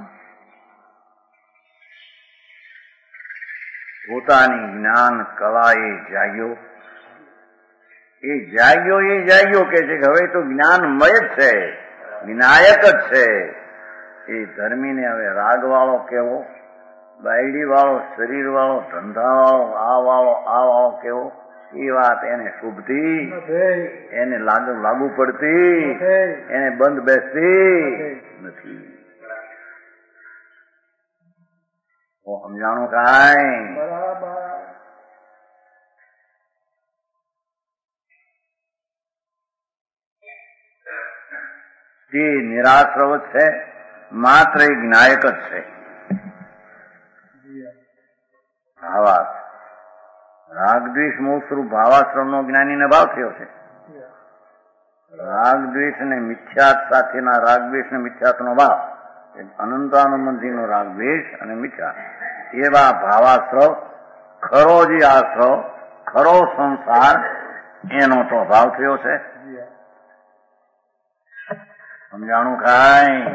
પોતાની જ્ઞાન કળાએ જાગ્યો. એ જાગ્યો એ જાગ્યો કે છે કે હવે તો જ્ઞાનમય જ છે, વિનાયક જ છે. એ ધર્મીને હવે રાગવાળો કેવો બાયડી વાળો, શરીર વાળો, ધંધા વાળો, આ વાળો આ વાળો કેવો, એ વાત એને શુભતી, એને લાગુ લાગુ પડતી, એને બંધ બેસતી નથી. સમજાણું કાંઈ? તે નિરાશ્રવ છે, માત્ર એક જ્ઞાયક જ છે. ભાવાસ રાગદ્વેષ મોહસ્વરૂપ ભાવાશ્રમનો જ્ઞાનીને ભાવ થયો છે. રાગદ્વેષ અને મિથ્યાત સાથેના રાગદ્વેષ ને મિથ્યાતનો ભાવ, અનંતાનુબંધીનો રાગદ્વેષ અને મિથ્યા, એવા ભાવાશ્રવ, ખરો જે આશ્રવ, ખરો સંસાર, એનો તો ભાવ થયો છે. સમજાણું કાંઈ?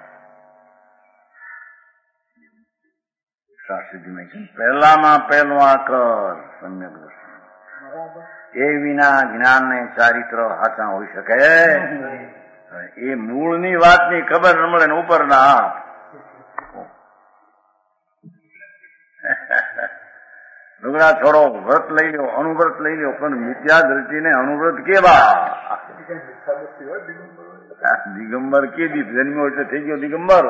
પહેલામાં પહેલું આ કર સમ્યક દર્શન, એ વિના જ્ઞાન ને ચારિત્ર હાચા હોઈ શકે? એ મૂળની વાતની ખબર ન મળે ને ઉપર ના લુગડા છોડો, વ્રત લઈ લો, અનુવ્રત લઈ લો, પણ મિથ્યા દ્રષ્ટિને અનુવ્રત કેવા? દિગંબર કે દી જન્મ્યો એટલે થઈ ગયો દિગંબર,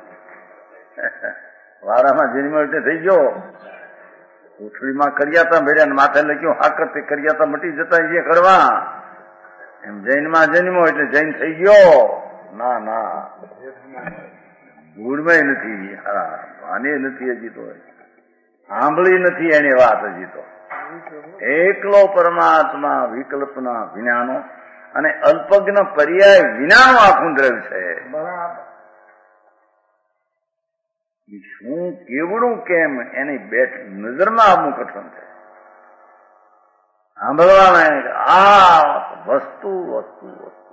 વારામાં જન્મ્યો એટલે થઈ ગયો. ઉથળીમાં કર્યાતા ભેર્યા માથે લખ્યું હાકર, તે કર્યાતા મટી જતા એ કરવા. એમ જૈનમાં જન્મ્યો એટલે જૈન થઈ ગયો? ના ના, ગુણમાં નથી, આને નથી, હજી તો સાંભળી નથી એની વાત. હજી તો એકલો પરમાત્મા વિકલ્પના વિનાનો અને અલ્પજ્ઞ પર્યાય વિનાનું આખું દ્રવ્ય છે. શું કેવડું કેમ એની બેઠ નજરમાં આવવું કઠણ છે. સાંભળવામાં આ વસ્તુ વસ્તુ વસ્તુ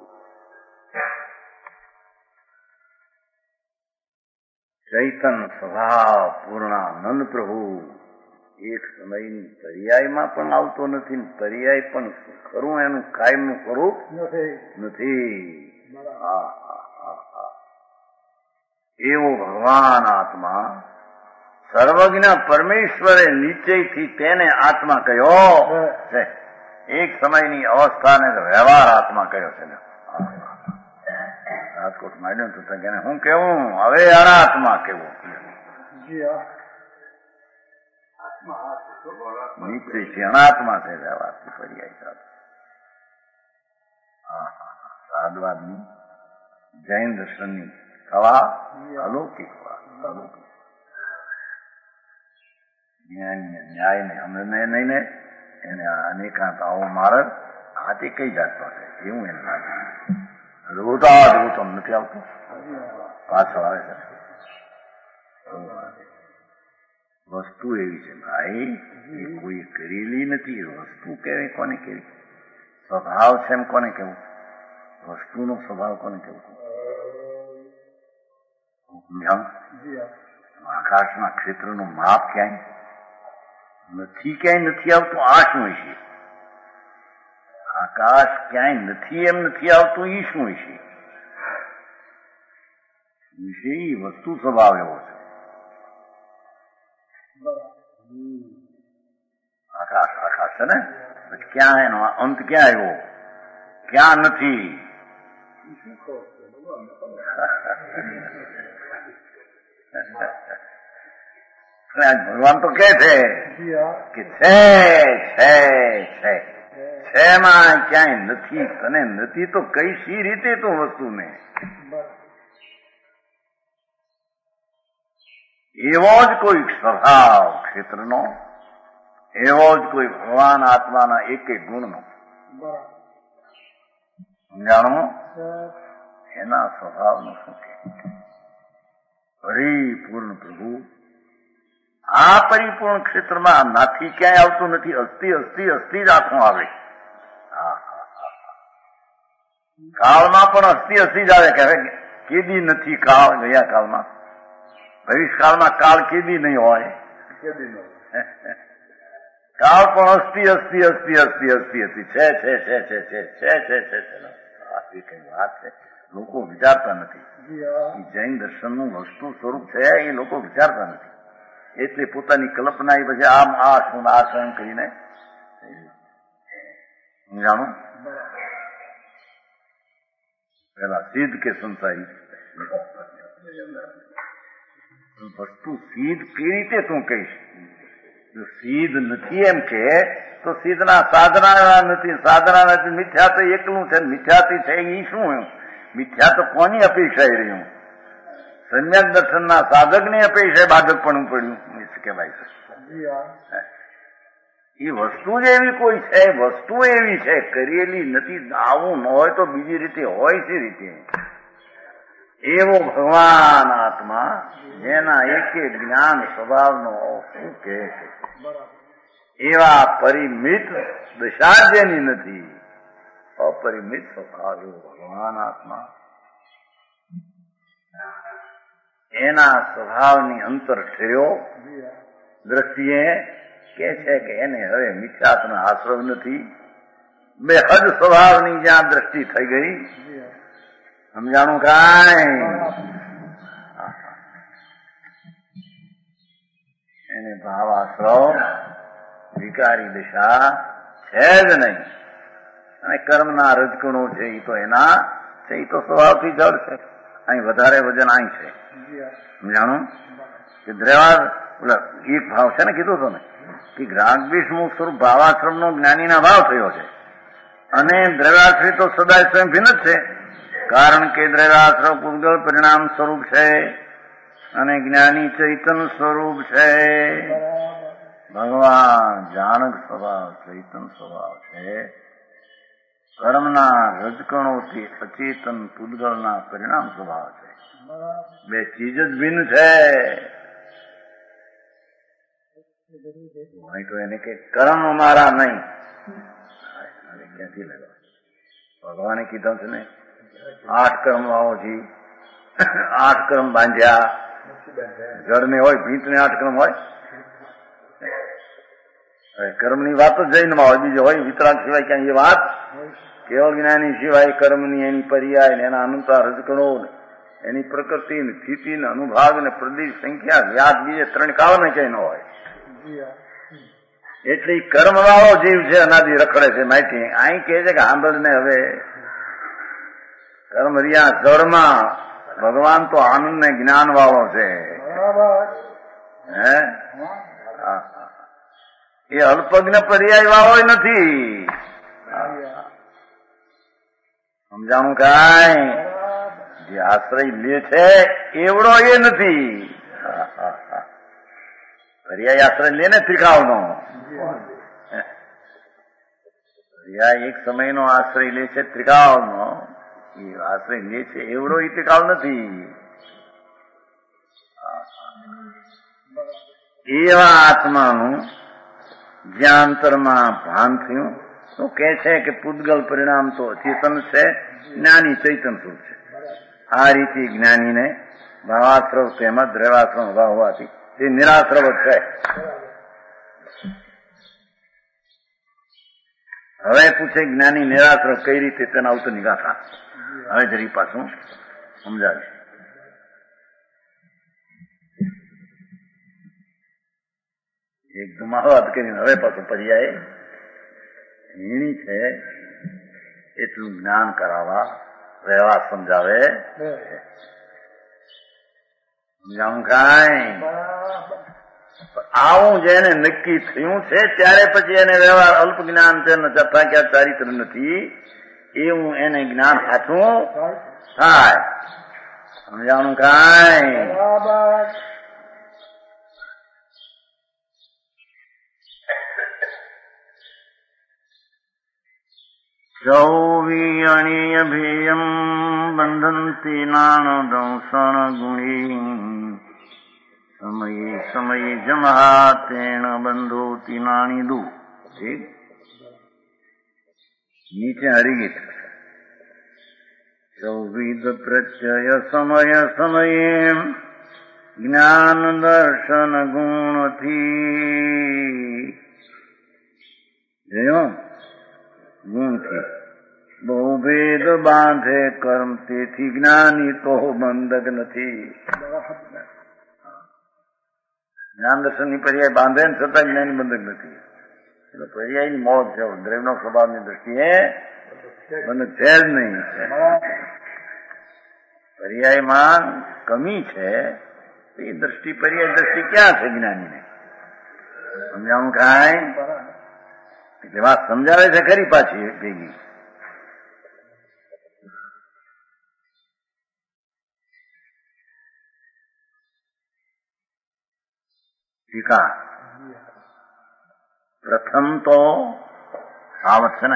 ચૈતન સ્વભાવ પૂર્ણાનંદ પ્રભુ એક સમયની પર્યાયમાં પણ આવતો નથી, પર્યાય પણ ખરું એનું કાયમનું સ્વરૂપ નથી. એવો ભગવાન આત્મા સર્વજ્ઞ પરમેશ્વરે નિશ્ચયથી તેને આત્મા કહ્યો છે. એક સમયની અવસ્થાને વ્યવહાર આત્મા કહ્યો છે. રાજકોટ માંડ્યો તો એને હું કેવું, હવે અનાત્મા કેવું, નિશ્ચયથી અનાત્મા છે વ્યવહારથી પર્યાય સાથે. સાદવાદની જૈન દર્શનની થવા અલૌકિક વાત, અલૌકિક ન્યાય ને અમે નહીં ને એને અનેકાંતાઓ મારત હાથી કઈ જાતનો છે એવું એને લાગે. રોતા રોતમ નથી આવતું, પાછળ આવે છે. વસ્તુ એવી છે ભાઈ, એ કોઈ કરેલી નથી. વસ્તુ કેવી કોને કેવી, સ્વભાવ છે એમ કોને કેવું, વસ્તુનો સ્વભાવ કોને કેવું? આકાશના ક્ષેત્રનું માપ ક્યાંય નથી, ક્યાંય નથી આવતું. આ શું છે? આકાશ ક્યાંય નથી એમ નથી આવતું, એ શું છે? એ વસ્તુ સ્વભાવ એવો છે. આકાશ આકાશ છે ને, પછી ક્યાં એનો અંત ક્યાં આવ્યો, ક્યાં નથી? ભગવાન તો કે છે કે છે છે છે છે માં ક્યાંય નથી, અને નથી તો કઈ સી રીતે તો વસ્તુને એવો જ કોઈ સ્વભાવ ક્ષેત્રનો, એવો જ કોઈ ભગવાન આત્માના એક એક ગુણનો સમજાણું, એના સ્વભાવનું શું કે પરિપૂર્ણ પ્રભુ આ પરિપૂર્ણ ક્ષેત્રમાં નાથી ક્યાંય આવતું નથી. અસ્થિ અસ્થિ અસ્થિ જ આખું આવે. કાળમાં પણ અસ્થિ અસ્થિ જ આવે. કે કેદી નથી કાળ, ગયા કાળમાં, ભવિષ્યકાળમાં કાળ કેદી નહીં હોય. કાળ પણ અસ્થિ અસ્થિ અસ્થિ અસ્થિ અસ્થિ અસ્થિ છે છે છે છે છે છે છે છે છે કઈ વાત છે. લોકો વિચારતા નથી. જૈન દર્શનનું વસ્તુ સ્વરૂપ છે એ લોકો વિચારતા નથી. એટલે પોતાની કલ્પના એ પછી આમ આ શું આ શું કરીને જાણો પેલા સિદ્ધ કે સંસારી વસ્તુ સિદ્ધ કેવી રીતે તું કહીશ? જો સિદ્ધ નથી એમ કે તો સિદ્ધના સાધના નથી, સાધના નથી, મિથ્યા તો એકલું છે, મિથ્યાથી છે એ શું? મિથ્યા તો કોની અપેક્ષા રહ્યું? સમ્યક દર્શનના સાધકની અપેક્ષા બાધકપણું પડ્યું કહેવાય છે. એ વસ્તુ જ એવી કોઈ છે, વસ્તુ એવી છે કરેલી નથી. આવું ન હોય તો બીજી રીતે હોય છે રીતે. એવો ભગવાન આત્મા જેના એક જ્ઞાન સ્વભાવનો શું કહે છે, એવા પરિમિત દશા જેની નથી, અપરિમિત સ્વભાવ એવો ભગવાન આત્મા, એના સ્વભાવની અંતર ઠર્યો દ્રષ્ટિએ કે છે કે એને હવે મિથ્યાત્વનો આશ્રય નથી. બે હદ સ્વભાવની જ્યાં દ્રષ્ટિ થઈ ગઈ, સમજાણું કાંઈ? એને ભાવાશ્રવ વિકારી દિશા છે જ નહીં. અને કર્મના રજકણો છે એ તો એના છે, એ તો સ્વભાવથી જડ છે. અહીં વધારે વજન અહીં છે. સમજાણું કે દ્રવ્યાર એક ભાવ છે ને, કીધું હતો ને કે રાગદ્વેષનું સ્વરૂપ ભાવાશ્રમનો જ્ઞાનીના ભાવ થયો છે. અને દ્રવ્યાશ્રય તો સદાય સ્વયં ભિન્ન જ છે. કારણ કે દ્રવ્યાશ્રય પૂતગલ પરિણામ સ્વરૂપ છે અને જ્ઞાની ચૈતન સ્વરૂપ છે. ભગવાન જાણક સ્વભાવ, ચૈતન સ્વભાવ છે. કર્મના રજકણોથી અચેતન પૂતગલના પરિણામ સ્વભાવ છે. બે ચીજ જ ભિન્ન છે. નહીં તો એને કે કર્મ અમારા નહીં, ક્યાંથી લેવા? ભગવાને કીધું છે ને, આઠ કર્મ વાવો જી, આઠ કર્મ બાંધ્યા. જળને હોય, ભીંતને આઠ કર્મ હોય. કર્મની વાત જ જૈનમાં હોય, બીજી હોય વિતરાગ સિવાય ક્યાં એ વાત? કેવળ જ્ઞાની સિવાય કર્મની એની પર્યાય ને એના અનુસાર રજકણો ને એની પ્રકૃતિ ને સ્થિતિ ને અનુભાગ ને પ્રદેશ સંખ્યા વ્યાજ બીજે ત્રણ કાવને ક્યાંય ન હોય. એટલે કર્મ વાળો જીવ છે, અનાદિ રખડે છે માહિતી. અહીં કહે છે કે આંબળ ને હવે કર્મ રહ્યા જળમાં, ભગવાન તો આનંદ ને જ્ઞાન વાળો છે. હે એ અલ્પજ્ઞ પર્યાય વાળો નથી. સમજાણું કાંઈ? જે આશ્રય લે છે એવડો એ નથી. પર્યાય આશ્રય લે ને ત્રિકાળનો, પર્યાય એક સમયનો આશ્રય લે છે ત્રિકાળનો, એ આશ્રય લે છે એવડો એ ત્રિકાળ નથી. એવા આત્માનું જ્ઞાંતરમાં ભાન થયું તો કે છે કે પૂતગલ પરિણામ તો ચેતન છે, જ્ઞાની ચૈતન સ્વરૂપ છે. આ રીતે જ્ઞાનીને ભાવાશ્રવ તેમજ દ્રવ્યાશ્રમ ભાવ હોવાથી તે નિરાશ્રવ છે. હવે પૂછે જ્ઞાની નિરાશ્રવ કઈ રીતે, તેના ઉત્તર નિગાથા હવે જરી પાછું સમજાવીશ. એકદમ વાત કરીને હવે પાછું પર્યાય હીણી છે એટલું જ્ઞાન કરાવવા રહેવા સમજાવે. સમજાવું કાંઈ? આવું જેને નક્કી થયું છે ત્યારે પછી એને વ્યવહાર અલ્પ જ્ઞાન છે, જથ્થા ક્યાં ચારિત્ર નથી, એવું એને જ્ઞાન સાચું થાય. સમજાણું કાંઈ? ચૌવીયણીય ભેયમ બંધંતી નાણ દંસણ ગુણી સમયે સમયે જમહા તેણ બંધોતી નાણી દુ. ઠીક, નીચે હરિગીત. ચૌવિધ પ્રત્યય સમય સમયે જ્ઞાન દર્શન ગુણથી, જોયો ગુણથી બહુ ભેદ બાંધે કર્મ, તેથી જ્ઞાની તો બંધક નથી. જ્ઞાન દર્શનની પર્યાય બાંધે ને છતાં જ્ઞાની બંધક નથી. એટલે પર્યાયની મોત છે. દ્રવ્યનો સ્વભાવની દ્રષ્ટિએ બંધક છે જ નહીં. પર્યાયમાં કમી છે. એ દ્રષ્ટિ પર્યાય દ્રષ્ટિ ક્યાં છે જ્ઞાનીને? સમજાવું કાંઈ? એટલે વાત સમજાવે છે ખરી પાછી ભેગી. ટીકા પ્રથમ તો આવત છે ને,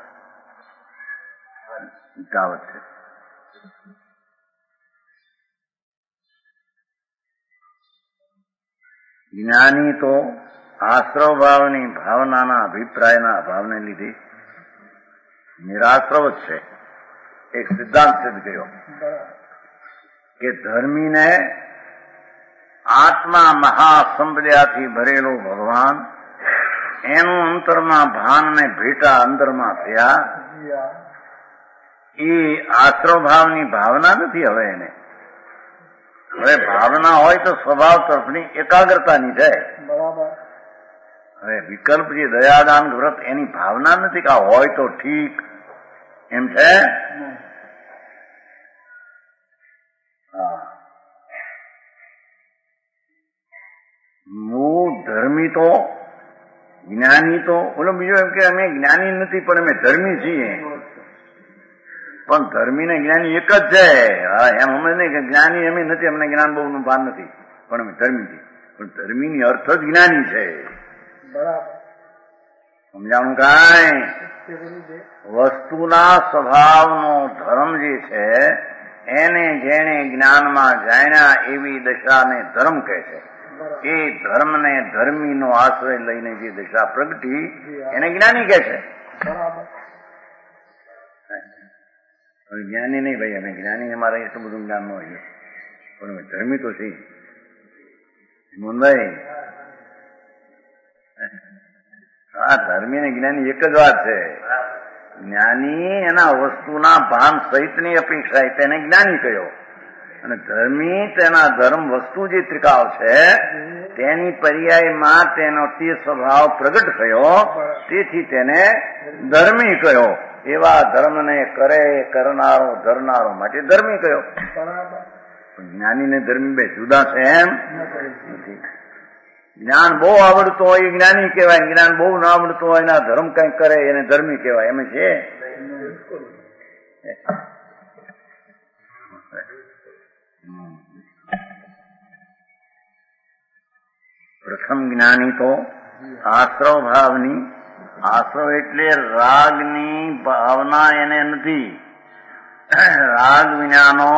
આવત છે. જ્ઞાની તો આશ્રવ ભાવની ભાવનાના અભિપ્રાયના અભાવને લીધે નિરાશ્રવ જ છે. એક સિદ્ધાંત સિદ્ધ કર્યો કે ધર્મીને આત્મા મહાસંપદાથી ભરેલો ભગવાન એનું અંતરમાં ભાન ને ભેટા અંદરમાં થયા. એ આશ્રવ ભાવની ભાવના નથી. હવે એને હવે ભાવના હોય તો સ્વભાવ તરફની એકાગ્રતાની છે. હવે વિકલ્પ જે દયાદાન વ્રત એની ભાવના નથી કે હોય તો ઠીક એમ છે. હા, હું ધર્મી તો જ્ઞાની તો ઓલો બીજો એમ કે અમે જ્ઞાની નથી પણ અમે ધર્મી છીએ. પણ ધર્મી ને જ્ઞાની એક જ છે. એમ અમે નહીં કે જ્ઞાની અમે નથી, અમને જ્ઞાન બહુ નું ભાન નથી પણ અમે ધર્મી છીએ. પણ ધર્મીની અર્થ જ જ્ઞાની છે. સમજાણું કાંઈ? વસ્તુના સ્વભાવનો ધર્મ જે છે એને જેને જ્ઞાનમાં જાણ્યા એવી દશાને ધર્મ કહે છે. એ ધર્મને ધર્મીનો આશ્રય લઈને જે દશા પ્રગટી એને જ્ઞાની કહે છે. જ્ઞાની નહીં ભાઈ, અમે જ્ઞાની અમારે એટલું બધું જ્ઞાન ન હોય પણ અમે ધર્મી તો છીએ. મુંબઈ હા, ધર્મી ને જ્ઞાની એક જ વાત છે. જ્ઞાની એના વસ્તુના ભાન સહિતની અપેક્ષા તેને જ્ઞાની કહ્યો, અને ધર્મી તેના ધર્મ વસ્તુ જે ત્રિકાળ છે તેની પર્યાયમાં તેનો તે સ્વભાવ પ્રગટ થયો, તેથી તેને ધર્મી કહ્યો. એવા ધર્મને કરે કરનારો ધરનારો માટે ધર્મી કહ્યો. જ્ઞાની ને ધર્મી બે જુદા છે એમ નથી. જ્ઞાન બહુ આવડતું હોય એ જ્ઞાની કહેવાય, જ્ઞાન બહુ ના આવડતું હોય એના ધર્મ કઈક કરે એને ધર્મી કહેવાય. એમ છે. પ્રથમ જ્ઞાની તો આશ્રવ ભાવની, આશ્રવ એટલે રાગની ભાવના એને નથી. રાગ વિનાનો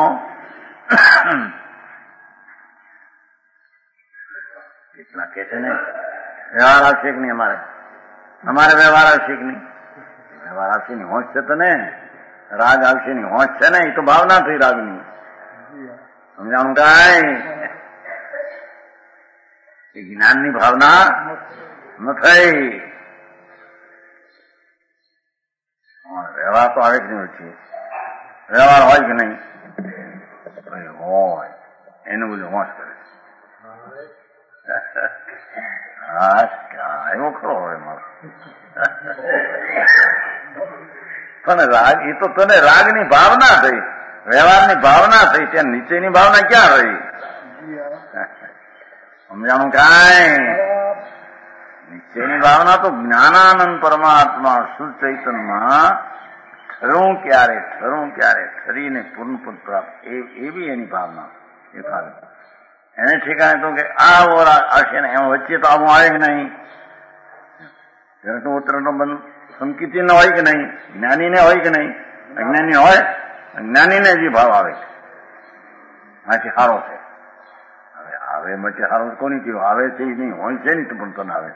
એટલા કે છે ને વ્યવહાર આવશે કે નહીં? અમારે અમારે વ્યવહાર આવશે કે નહીં? વ્યવહાર આવશે ની હોંશ છે તો ને રાગ આવશે ની હોંશ છે ને. એ તો ભાવના થઈ રાગની. સમજાણું કાંઈ? એ જ્ઞાનની ભાવના ન થઈ. વ્યવહાર તો આવે જ નહીં છે. વ્યવહાર હોય કે નહીં? હોય. એનું બધું હોંશ કરે. હા, એવો ખરો હોય મારો. પણ રાગ એ તો તને રાગની ભાવના થઈ, વ્યવહારની ભાવના થઈ, ત્યાં નીચેની ભાવના ક્યાં રહી? સમજાણું કાંઈ? નીચેની ભાવના તો જ્ઞાનાનંદ પરમાત્મા શુદ્ધ ચૈતન્યમાં ઠરું ક્યારે ઠરું ક્યારે ઠરીને પૂર્ણ પદ પ્રાપ્ત એવી એની ભાવના. એ ભાવના એને ઠેકાણે તો કે આ ઓર આવશે ને એમાં વચ્ચે તો આવું આવે કે નહીં? ઉત્તરનો બંધ સંકિતિ ન હોય કે નહીં? જ્ઞાનીને હોય કે નહીં? અજ્ઞાની હોય. જ્ઞાનીને જે ભાવ આવે માંથી સારો છે. હવે આવે માંથી સારો કોની કહેવું? આવે છે નહીં, હોય છે નહીં તો પણ તને આવે.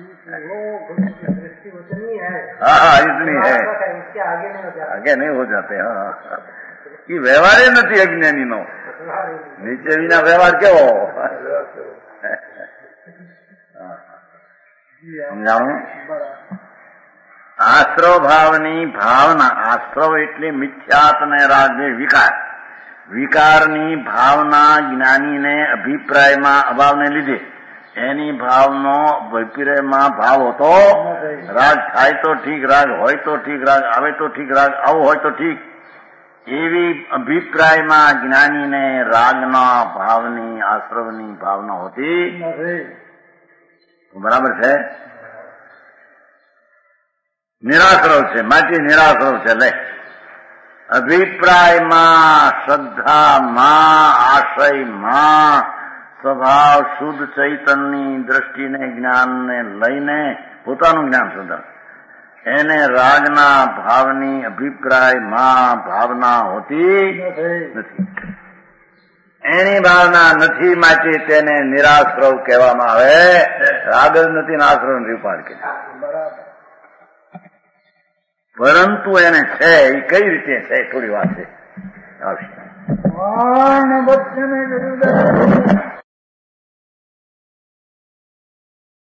हाँ हाँ इतनी है, आगे नहीं हो जाते. हाँ, ये व्यवहार नहीं अज्ञानी नो. નીચે વિના વ્યવહાર કેવો? સમજાણું? આશ્રવ ભાવની ભાવના, આશ્રવ એટલે મિથ્યાત ને રાગ વિકાર, વિકારની ભાવના જ્ઞાનીને અભિપ્રાયમાં અભાવને લીધે એની ભાવનો વિપર્યમાં ભાવ હતો. રાગ થાય તો ઠીક, રાગ હોય તો ઠીક, રાગ આવે તો ઠીક, રાગ આવો હોય તો ઠીક, એવી અભિપ્રાયમાં જ્ઞાનીને રાગના ભાવની આશ્રવની ભાવના હોતી બરાબર છે. નિરાશ્રવ છે, માટે નિરાશ્રવ છે. લે અભિપ્રાયમાં, શ્રદ્ધામાં, આશયમાં સ્વભાવ શુદ્ધ ચૈતનની દ્રષ્ટિને જ્ઞાનને લઈને પોતાનું જ્ઞાન સુધર એને રાગના ભાવની અભિપ્રાયમાં ભાવના હોતી નથી. એની ભાવના નથી, માટે તેને નિરાશ્રવ કહેવામાં આવે. રાગ જ નથી ને આશ્રવ નિરૂપાડ કે પરંતુ એને છે એ કઈ રીતે છે થોડી વાત છે આવશે.